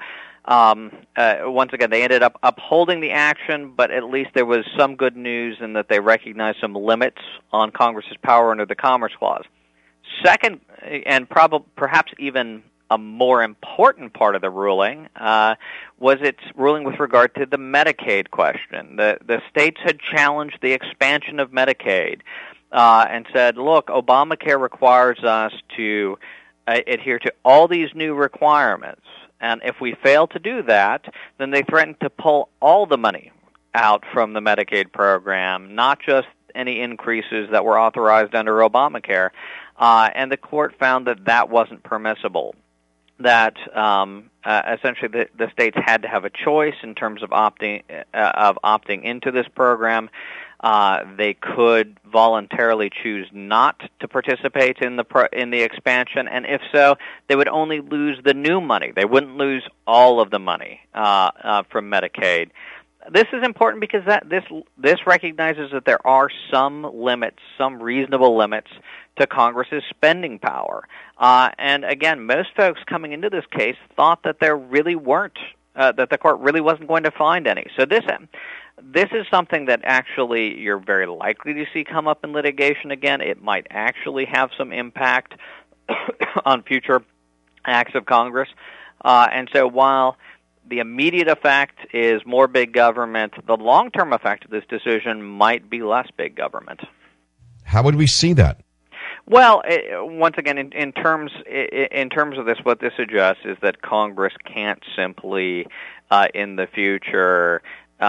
once again, they ended up upholding the action, but at least there was some good news in that they recognized some limits on Congress's power under the Commerce Clause. Second, and perhaps even a more important part of the ruling, was its ruling with regard to the Medicaid question. The states had challenged the expansion of Medicaid and said, look, Obamacare requires us to adhere to all these new requirements. And if we fail to do that, then they threatened to pull all the money out from the Medicaid program, not just any increases that were authorized under Obamacare. And the court found that that wasn't permissible, that essentially the states had to have a choice in terms of opting into this program. They could voluntarily choose not to participate in the expansion, and if so, they would only lose the new money. They wouldn't lose all of the money from Medicaid. This is important because this recognizes that there are some limits, some reasonable limits to Congress's spending power. And again, most folks coming into this case thought that there really weren't, that the court really wasn't going to find any. So this is something that actually you're very likely to see come up in litigation again. It might actually have some impact on future acts of Congress. And so while the immediate effect is more big government, the long-term effect of this decision might be less big government. How would we see that? Well, once again, in terms of this, what this suggests is that Congress can't simply, in the future,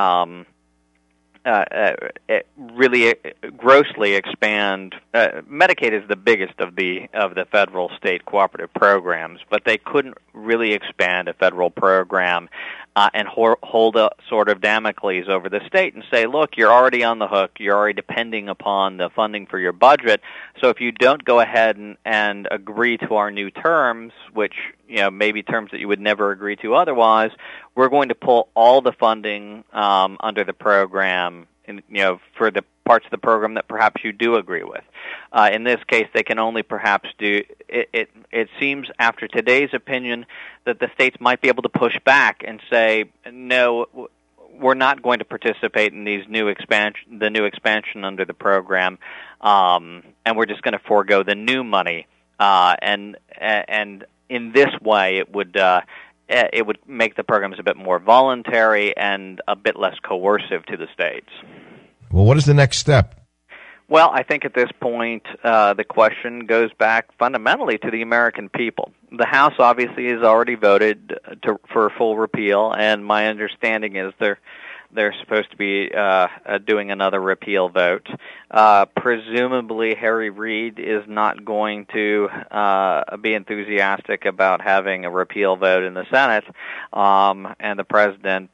really grossly expand. Medicaid is the biggest of the federal state cooperative programs, but they couldn't really expand a federal program and hold a sort of Damocles over the state and say, look, you're already on the hook, you're already depending upon the funding for your budget, so if you don't go ahead and agree to our new terms, which maybe terms that you would never agree to otherwise, we're going to pull all the funding under the program, for the parts of the program that perhaps you do agree with. In this case, they can only perhaps do it. It seems, after today's opinion, that the states might be able to push back and say, no, we're not going to participate in the new expansion under the program, and we're just going to forego the new money. And in this way, it would make the programs a bit more voluntary and a bit less coercive to the states. Well, what is the next step? Well, I think at this point, the question goes back fundamentally to the American people. The House obviously has already voted for full repeal, and my understanding is they're supposed to be doing another repeal vote. Presumably, Harry Reid is not going to be enthusiastic about having a repeal vote in the Senate, and the president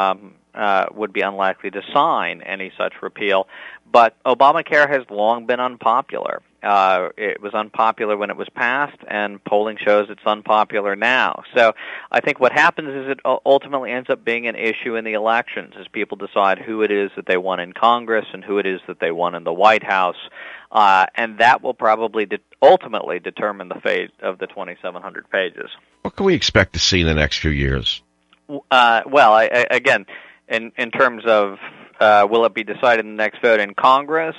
would be unlikely to sign any such repeal. But Obamacare has long been unpopular. It was unpopular when it was passed, and polling shows it's unpopular now. So I think what happens is it ultimately ends up being an issue in the elections as people decide who it is that they want in Congress and who it is that they want in the White House. And that will probably ultimately determine the fate of the 2,700 pages. What can we expect to see in the next few years? Well, again, in terms of will it be decided in the next vote in Congress?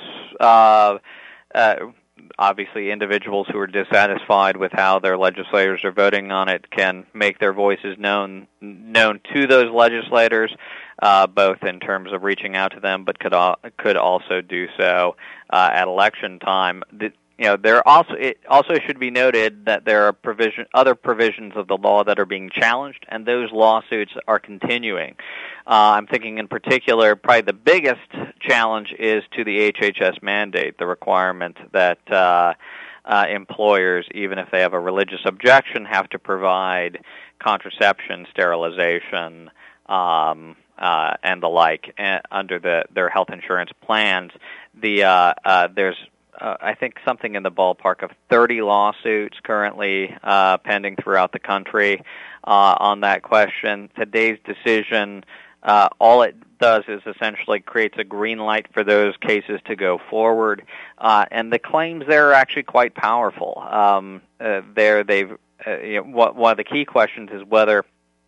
Obviously, individuals who are dissatisfied with how their legislators are voting on it can make their voices known to those legislators, both in terms of reaching out to them, but could also do so at election time. It also should be noted that there are other provisions of the law that are being challenged, and those lawsuits are continuing. I'm thinking in particular, probably the biggest challenge is to the HHS mandate, the requirement that employers, even if they have a religious objection, have to provide contraception, sterilization, and the like under their health insurance plans. There's I think something in the ballpark of 30 lawsuits currently pending throughout the country on that question. Today's decision, all it does is essentially creates a green light for those cases to go forward, and the claims there are actually quite powerful. One of the key questions is whether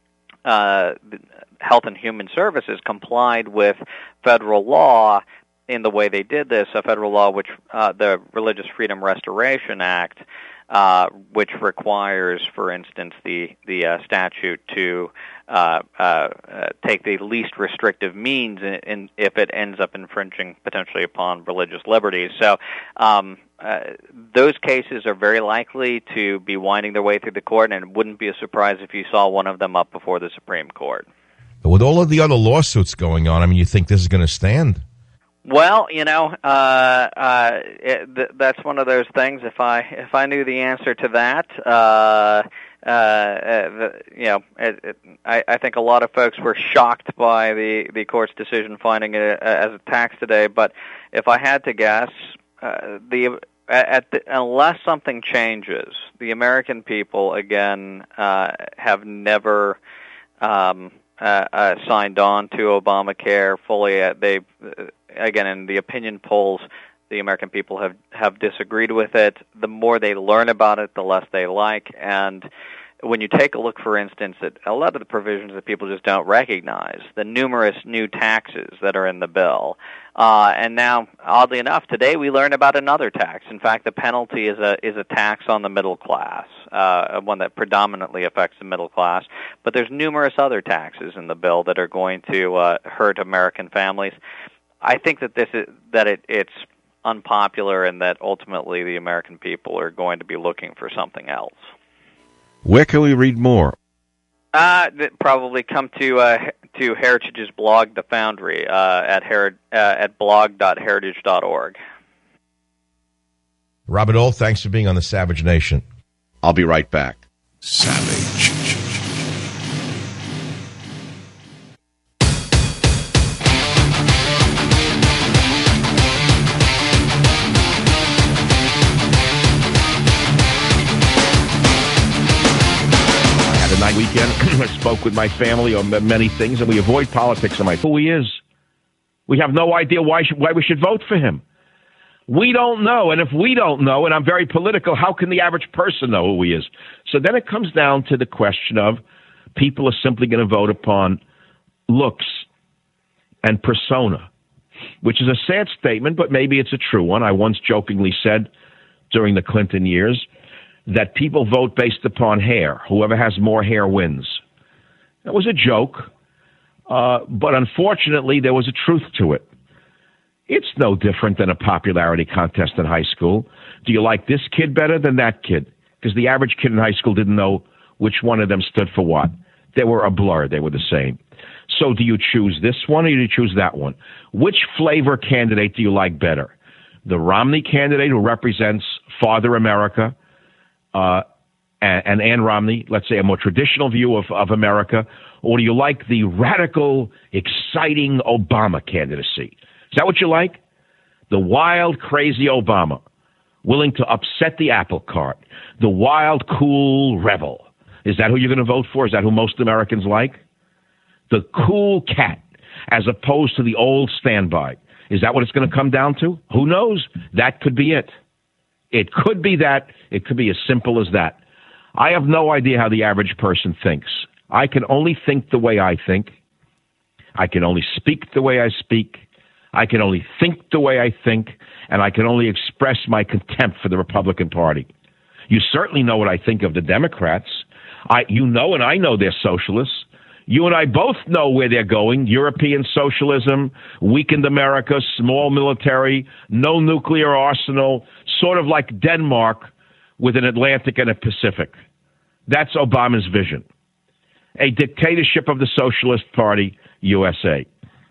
Health and Human Services complied with federal law in the way they did this, a federal law which the Religious Freedom Restoration Act, which requires, for instance, the statute to take the least restrictive means if it ends up infringing potentially upon religious liberties. So those cases are very likely to be winding their way through the court, and it wouldn't be a surprise if you saw one of them up before the Supreme Court. But with all of the other lawsuits going on, I mean, you think this is going to stand? Well, that's one of those things. If I knew the answer to that, I think a lot of folks were shocked by the court's decision finding it as a tax today. But if I had to guess, unless something changes, the American people again have never signed on to Obamacare fully. They again, in the opinion polls, the American people have disagreed with it. The more they learn about it, the less they like. And when you take a look, for instance, at a lot of the provisions that people just don't recognize, the numerous new taxes that are in the bill. And now, oddly enough, today we learned about another tax. In fact, the penalty is a tax on the middle class, one that predominantly affects the middle class. But there's numerous other taxes in the bill that are going to hurt American families. I think that it's unpopular, and that ultimately the American people are going to be looking for something else. Where can we read more? Probably come to Heritage's blog, The Foundry, at blog.heritage.org. Robert Ohl, thanks for being on the Savage Nation. I'll be right back. Savage. Weekend, I spoke with my family on many things, and we avoid politics. I'm like, who he is. We have no idea why we should vote for him. We don't know, and if we don't know, and I'm very political, how can the average person know who he is? So then it comes down to the question of people are simply going to vote upon looks and persona, which is a sad statement, but maybe it's a true one. I once jokingly said during the Clinton years that people vote based upon hair. Whoever has more hair wins. That was a joke, but unfortunately there was a truth to it. It's no different than a popularity contest in high school. Do you like this kid better than that kid? Because the average kid in high school didn't know which one of them stood for what. They were a blur. They were the same. So do you choose this one or do you choose that one? Which flavor candidate do you like better? The Romney candidate who represents Father America, and Ann Romney, let's say a more traditional view of America, or do you like the radical, exciting Obama candidacy? Is that what you like? The wild, crazy Obama, willing to upset the apple cart, the wild, cool rebel. Is that who you're going to vote for? Is that who most Americans like? The cool cat, as opposed to the old standby. Is that what it's going to come down to? Who knows? That could be it. It could be that. It could be as simple as that. I have no idea how the average person thinks. I can only think the way I think. I can only speak the way I speak. I can only think the way I think. And I can only express my contempt for the Republican Party. You certainly know what I think of the Democrats. You know and I know they're socialists. You and I both know where they're going. European socialism, weakened America, small military, no nuclear arsenal, sort of like Denmark with an Atlantic and a Pacific. That's Obama's vision. A dictatorship of the Socialist Party, USA.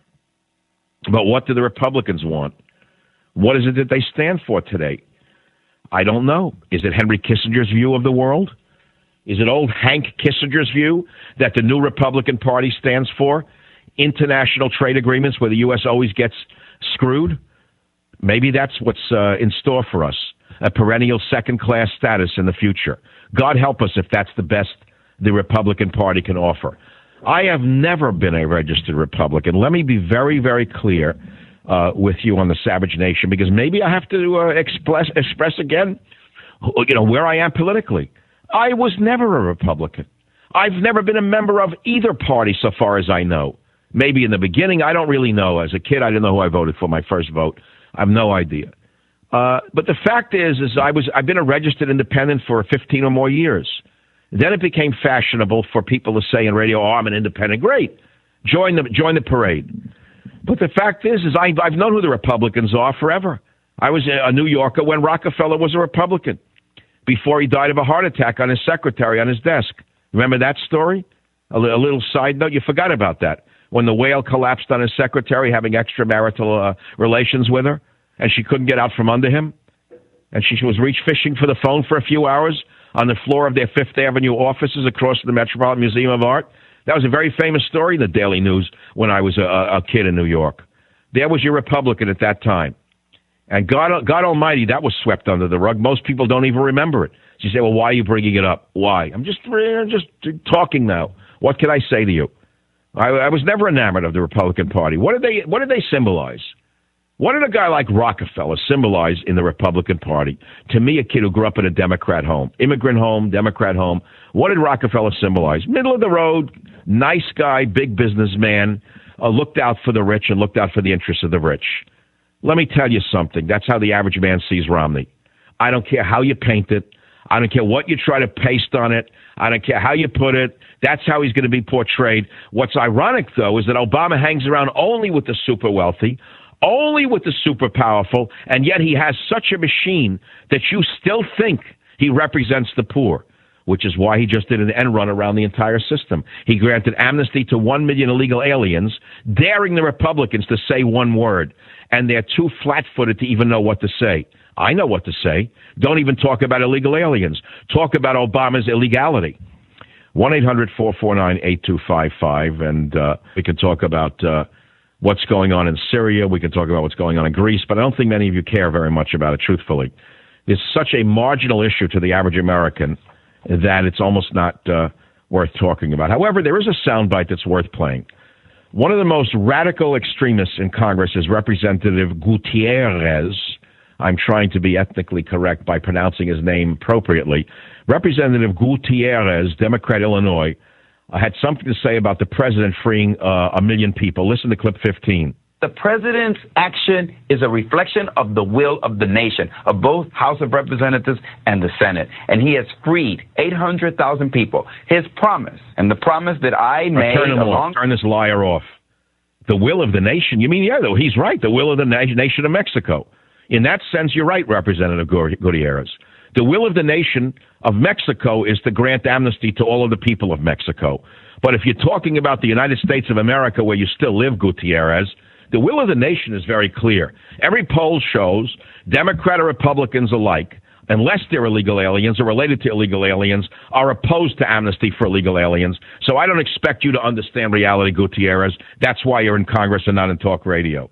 But what do the Republicans want? What is it that they stand for today? I don't know. Is it Henry Kissinger's view of the world? Is it old Hank Kissinger's view that the new Republican Party stands for? International trade agreements where the U.S. always gets screwed? Maybe that's what's in store for us, a perennial second-class status in the future. God help us if that's the best the Republican Party can offer. I have never been a registered Republican. Let me be very, very clear with you on the Savage Nation, because maybe I have to express again, where I am politically. I was never a Republican. I've never been a member of either party so far as I know. Maybe in the beginning, I don't really know. As a kid, I didn't know who I voted for my first vote. I have no idea. But the fact is I've been a registered independent for 15 or more years. Then it became fashionable for people to say in radio, "Oh, I'm an independent." Great, join the parade. But the fact is I've known who the Republicans are forever. I was a New Yorker when Rockefeller was a Republican, before he died of a heart attack on his secretary on his desk. Remember that story? A little side note, you forgot about that. When the whale collapsed on his secretary having extramarital relations with her, and she couldn't get out from under him, and she was reach fishing for the phone for a few hours. on the floor of their Fifth Avenue offices across the Metropolitan Museum of Art? That was a very famous story in the Daily News when I was a kid in New York. There was your Republican at that time. And God Almighty, that was swept under the rug. Most people don't even remember it. So you say, well, why are you bringing it up? Why? I'm just talking now. What can I say to you? I was never enamored of the Republican Party. What did they symbolize? What did a guy like Rockefeller symbolize in the Republican Party? To me, a kid who grew up in a Democrat home, immigrant home, Democrat home, what did Rockefeller symbolize? Middle of the road, nice guy, big businessman, looked out for the rich and looked out for the interests of the rich. Let me tell you something. That's how the average man sees Romney. I don't care how you paint it. I don't care what you try to paste on it. I don't care how you put it. That's how he's going to be portrayed. What's ironic, though, is that Obama hangs around only with the super wealthy, only with the super powerful, and yet he has such a machine that you still think he represents the poor, which is why he just did an end run around the entire system. He granted amnesty to 1 million illegal aliens, daring the Republicans to say one word, and they're too flat-footed to even know what to say. I know what to say. Don't even talk about illegal aliens. Talk about Obama's illegality. 1-800-449-8255, and we can talk about what's going on in Syria. We can talk about what's going on in Greece, but I don't think many of you care very much about it, truthfully. It's such a marginal issue to the average American that it's almost not worth talking about. However, there is a soundbite that's worth playing. One of the most radical extremists in Congress is Representative Gutierrez. I'm trying to be ethnically correct by pronouncing his name appropriately. Representative Gutierrez, Democrat, Illinois, had something to say about the president freeing 1 million people. Listen to clip 15. The president's action is a reflection of the will of the nation, of both House of Representatives and the Senate. And he has freed 800,000 people. His promise, and the promise that I made Turn this liar off. The will of the nation? You mean, yeah, though, he's right. The will of the nation of Mexico. In that sense, you're right, Representative Gutierrez. The will of the nation of Mexico is to grant amnesty to all of the people of Mexico. But if you're talking about the United States of America, where you still live, Gutierrez, the will of the nation is very clear. Every poll shows Democrat or Republicans alike, unless they're illegal aliens or related to illegal aliens, are opposed to amnesty for illegal aliens. So I don't expect you to understand reality, Gutierrez. That's why you're in Congress and not in talk radio.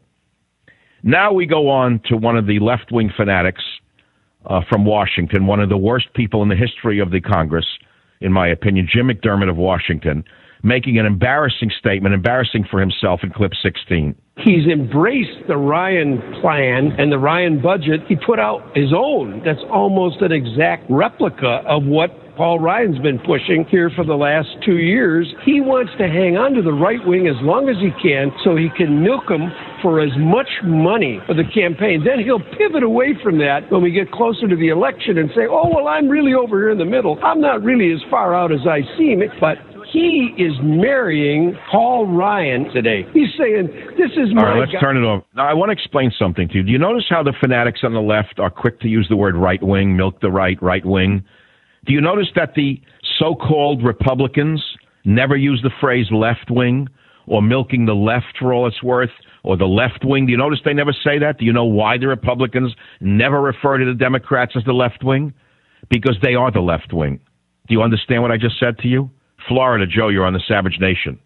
Now we go on to one of the left-wing fanatics from Washington, one of the worst people in the history of the Congress, in my opinion, Jim McDermott of Washington, making an embarrassing statement, embarrassing for himself in clip 16. He's embraced the Ryan plan and the Ryan budget. He put out his own. That's almost an exact replica of what Paul Ryan's been pushing here for the last 2 years. He wants to hang on to the right wing as long as he can so he can milk them for as much money for the campaign. Then he'll pivot away from that when we get closer to the election and say, oh, well, I'm really over here in the middle. I'm not really as far out as I seem. But he is marrying Paul Ryan today. He's saying, this is my guy. All right, let's turn it off. Now, I want to explain something to you. Do you notice how the fanatics on the left are quick to use the word right wing, milk the right wing? Do you notice that the so-called Republicans never use the phrase left wing or milking the left for all it's worth or the left wing? Do you notice they never say that? Do you know why the Republicans never refer to the Democrats as the left wing? Because they are the left wing. Do you understand what I just said to you? Florida, Joe, you're on the Savage Nation.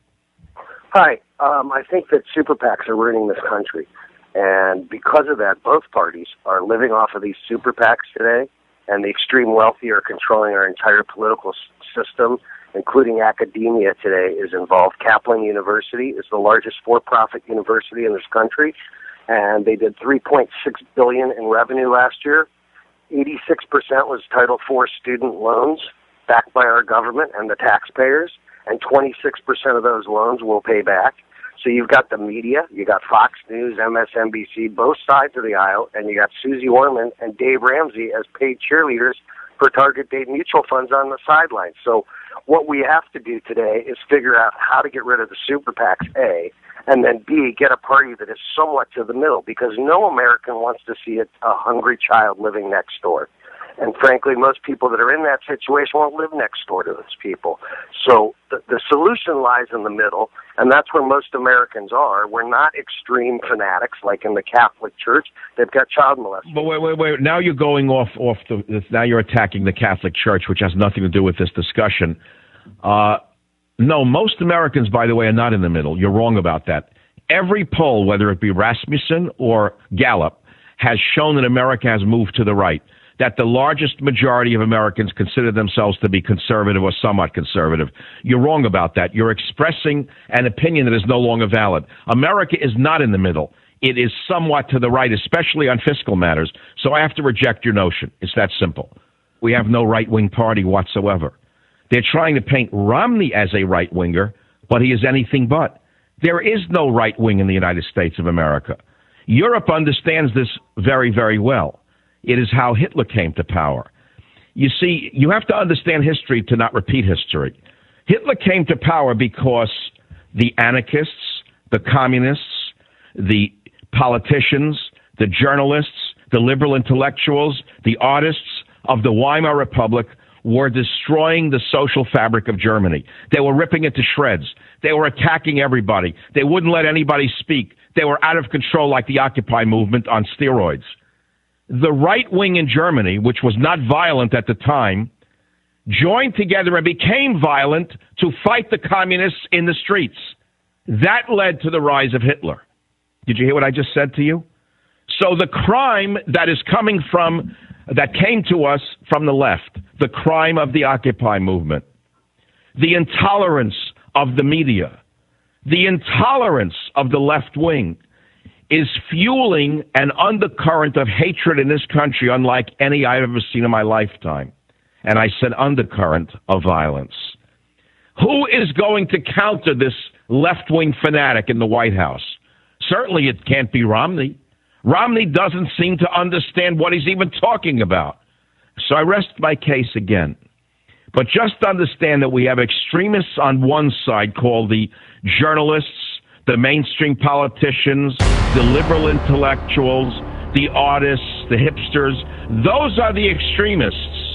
Hi. I think that super PACs are ruining this country. And because of that, both parties are living off of these super PACs today, and the extreme wealthy are controlling our entire political system, including academia today is involved. Kaplan University is the largest for-profit university in this country, and they did $3.6 billion in revenue last year. 86% was Title IV student loans backed by our government and the taxpayers, and 26% of those loans will pay back. So you've got the media, you got Fox News, MSNBC, both sides of the aisle, and you got Susie Orman and Dave Ramsey as paid cheerleaders for target date mutual funds on the sidelines. So what we have to do today is figure out how to get rid of the super PACs, A, and then B, get a party that is somewhat to the middle, because no American wants to see a hungry child living next door. And frankly, most people that are in that situation won't live next door to those people. So the The solution lies in the middle, and that's where most Americans are. We're not extreme fanatics like in the Catholic Church. They've got child molestation. But wait. Now you're going off now you're attacking the Catholic Church, which has nothing to do with this discussion. No, most Americans, by the way, are not in the middle. You're wrong about that. Every poll, whether it be Rasmussen or Gallup, has shown that America has moved to the right, that the largest majority of Americans consider themselves to be conservative or somewhat conservative. You're wrong about that. You're expressing an opinion that is no longer valid. America is not in the middle. It is somewhat to the right, especially on fiscal matters. So I have to reject your notion. It's that simple. We have no right-wing party whatsoever. They're trying to paint Romney as a right-winger, but he is anything but. There is no right wing in the United States of America. Europe understands this very, very well. It is how Hitler came to power. You see, you have to understand history to not repeat history. Hitler came to power because the anarchists, the communists, the politicians, the journalists, the liberal intellectuals, the artists of the Weimar Republic were destroying the social fabric of Germany. They were ripping it to shreds. They were attacking everybody. They wouldn't let anybody speak. They were out of control like the Occupy movement on steroids. The right wing in Germany, which was not violent at the time, joined together and became violent to fight the communists in the streets. That led to the rise of Hitler. Did you hear what I just said to you? So the crime that came to us from the left, the crime of the Occupy movement, the intolerance of the media, the intolerance of the left wing, is fueling an undercurrent of hatred in this country unlike any I've ever seen in my lifetime. And I said undercurrent of violence. Who is going to counter this left-wing fanatic in the White House? Certainly it can't be Romney. Romney doesn't seem to understand what he's even talking about. So I rest my case again. But just understand that we have extremists on one side called the journalists, the mainstream politicians, the liberal intellectuals, the artists, the hipsters. Those are the extremists.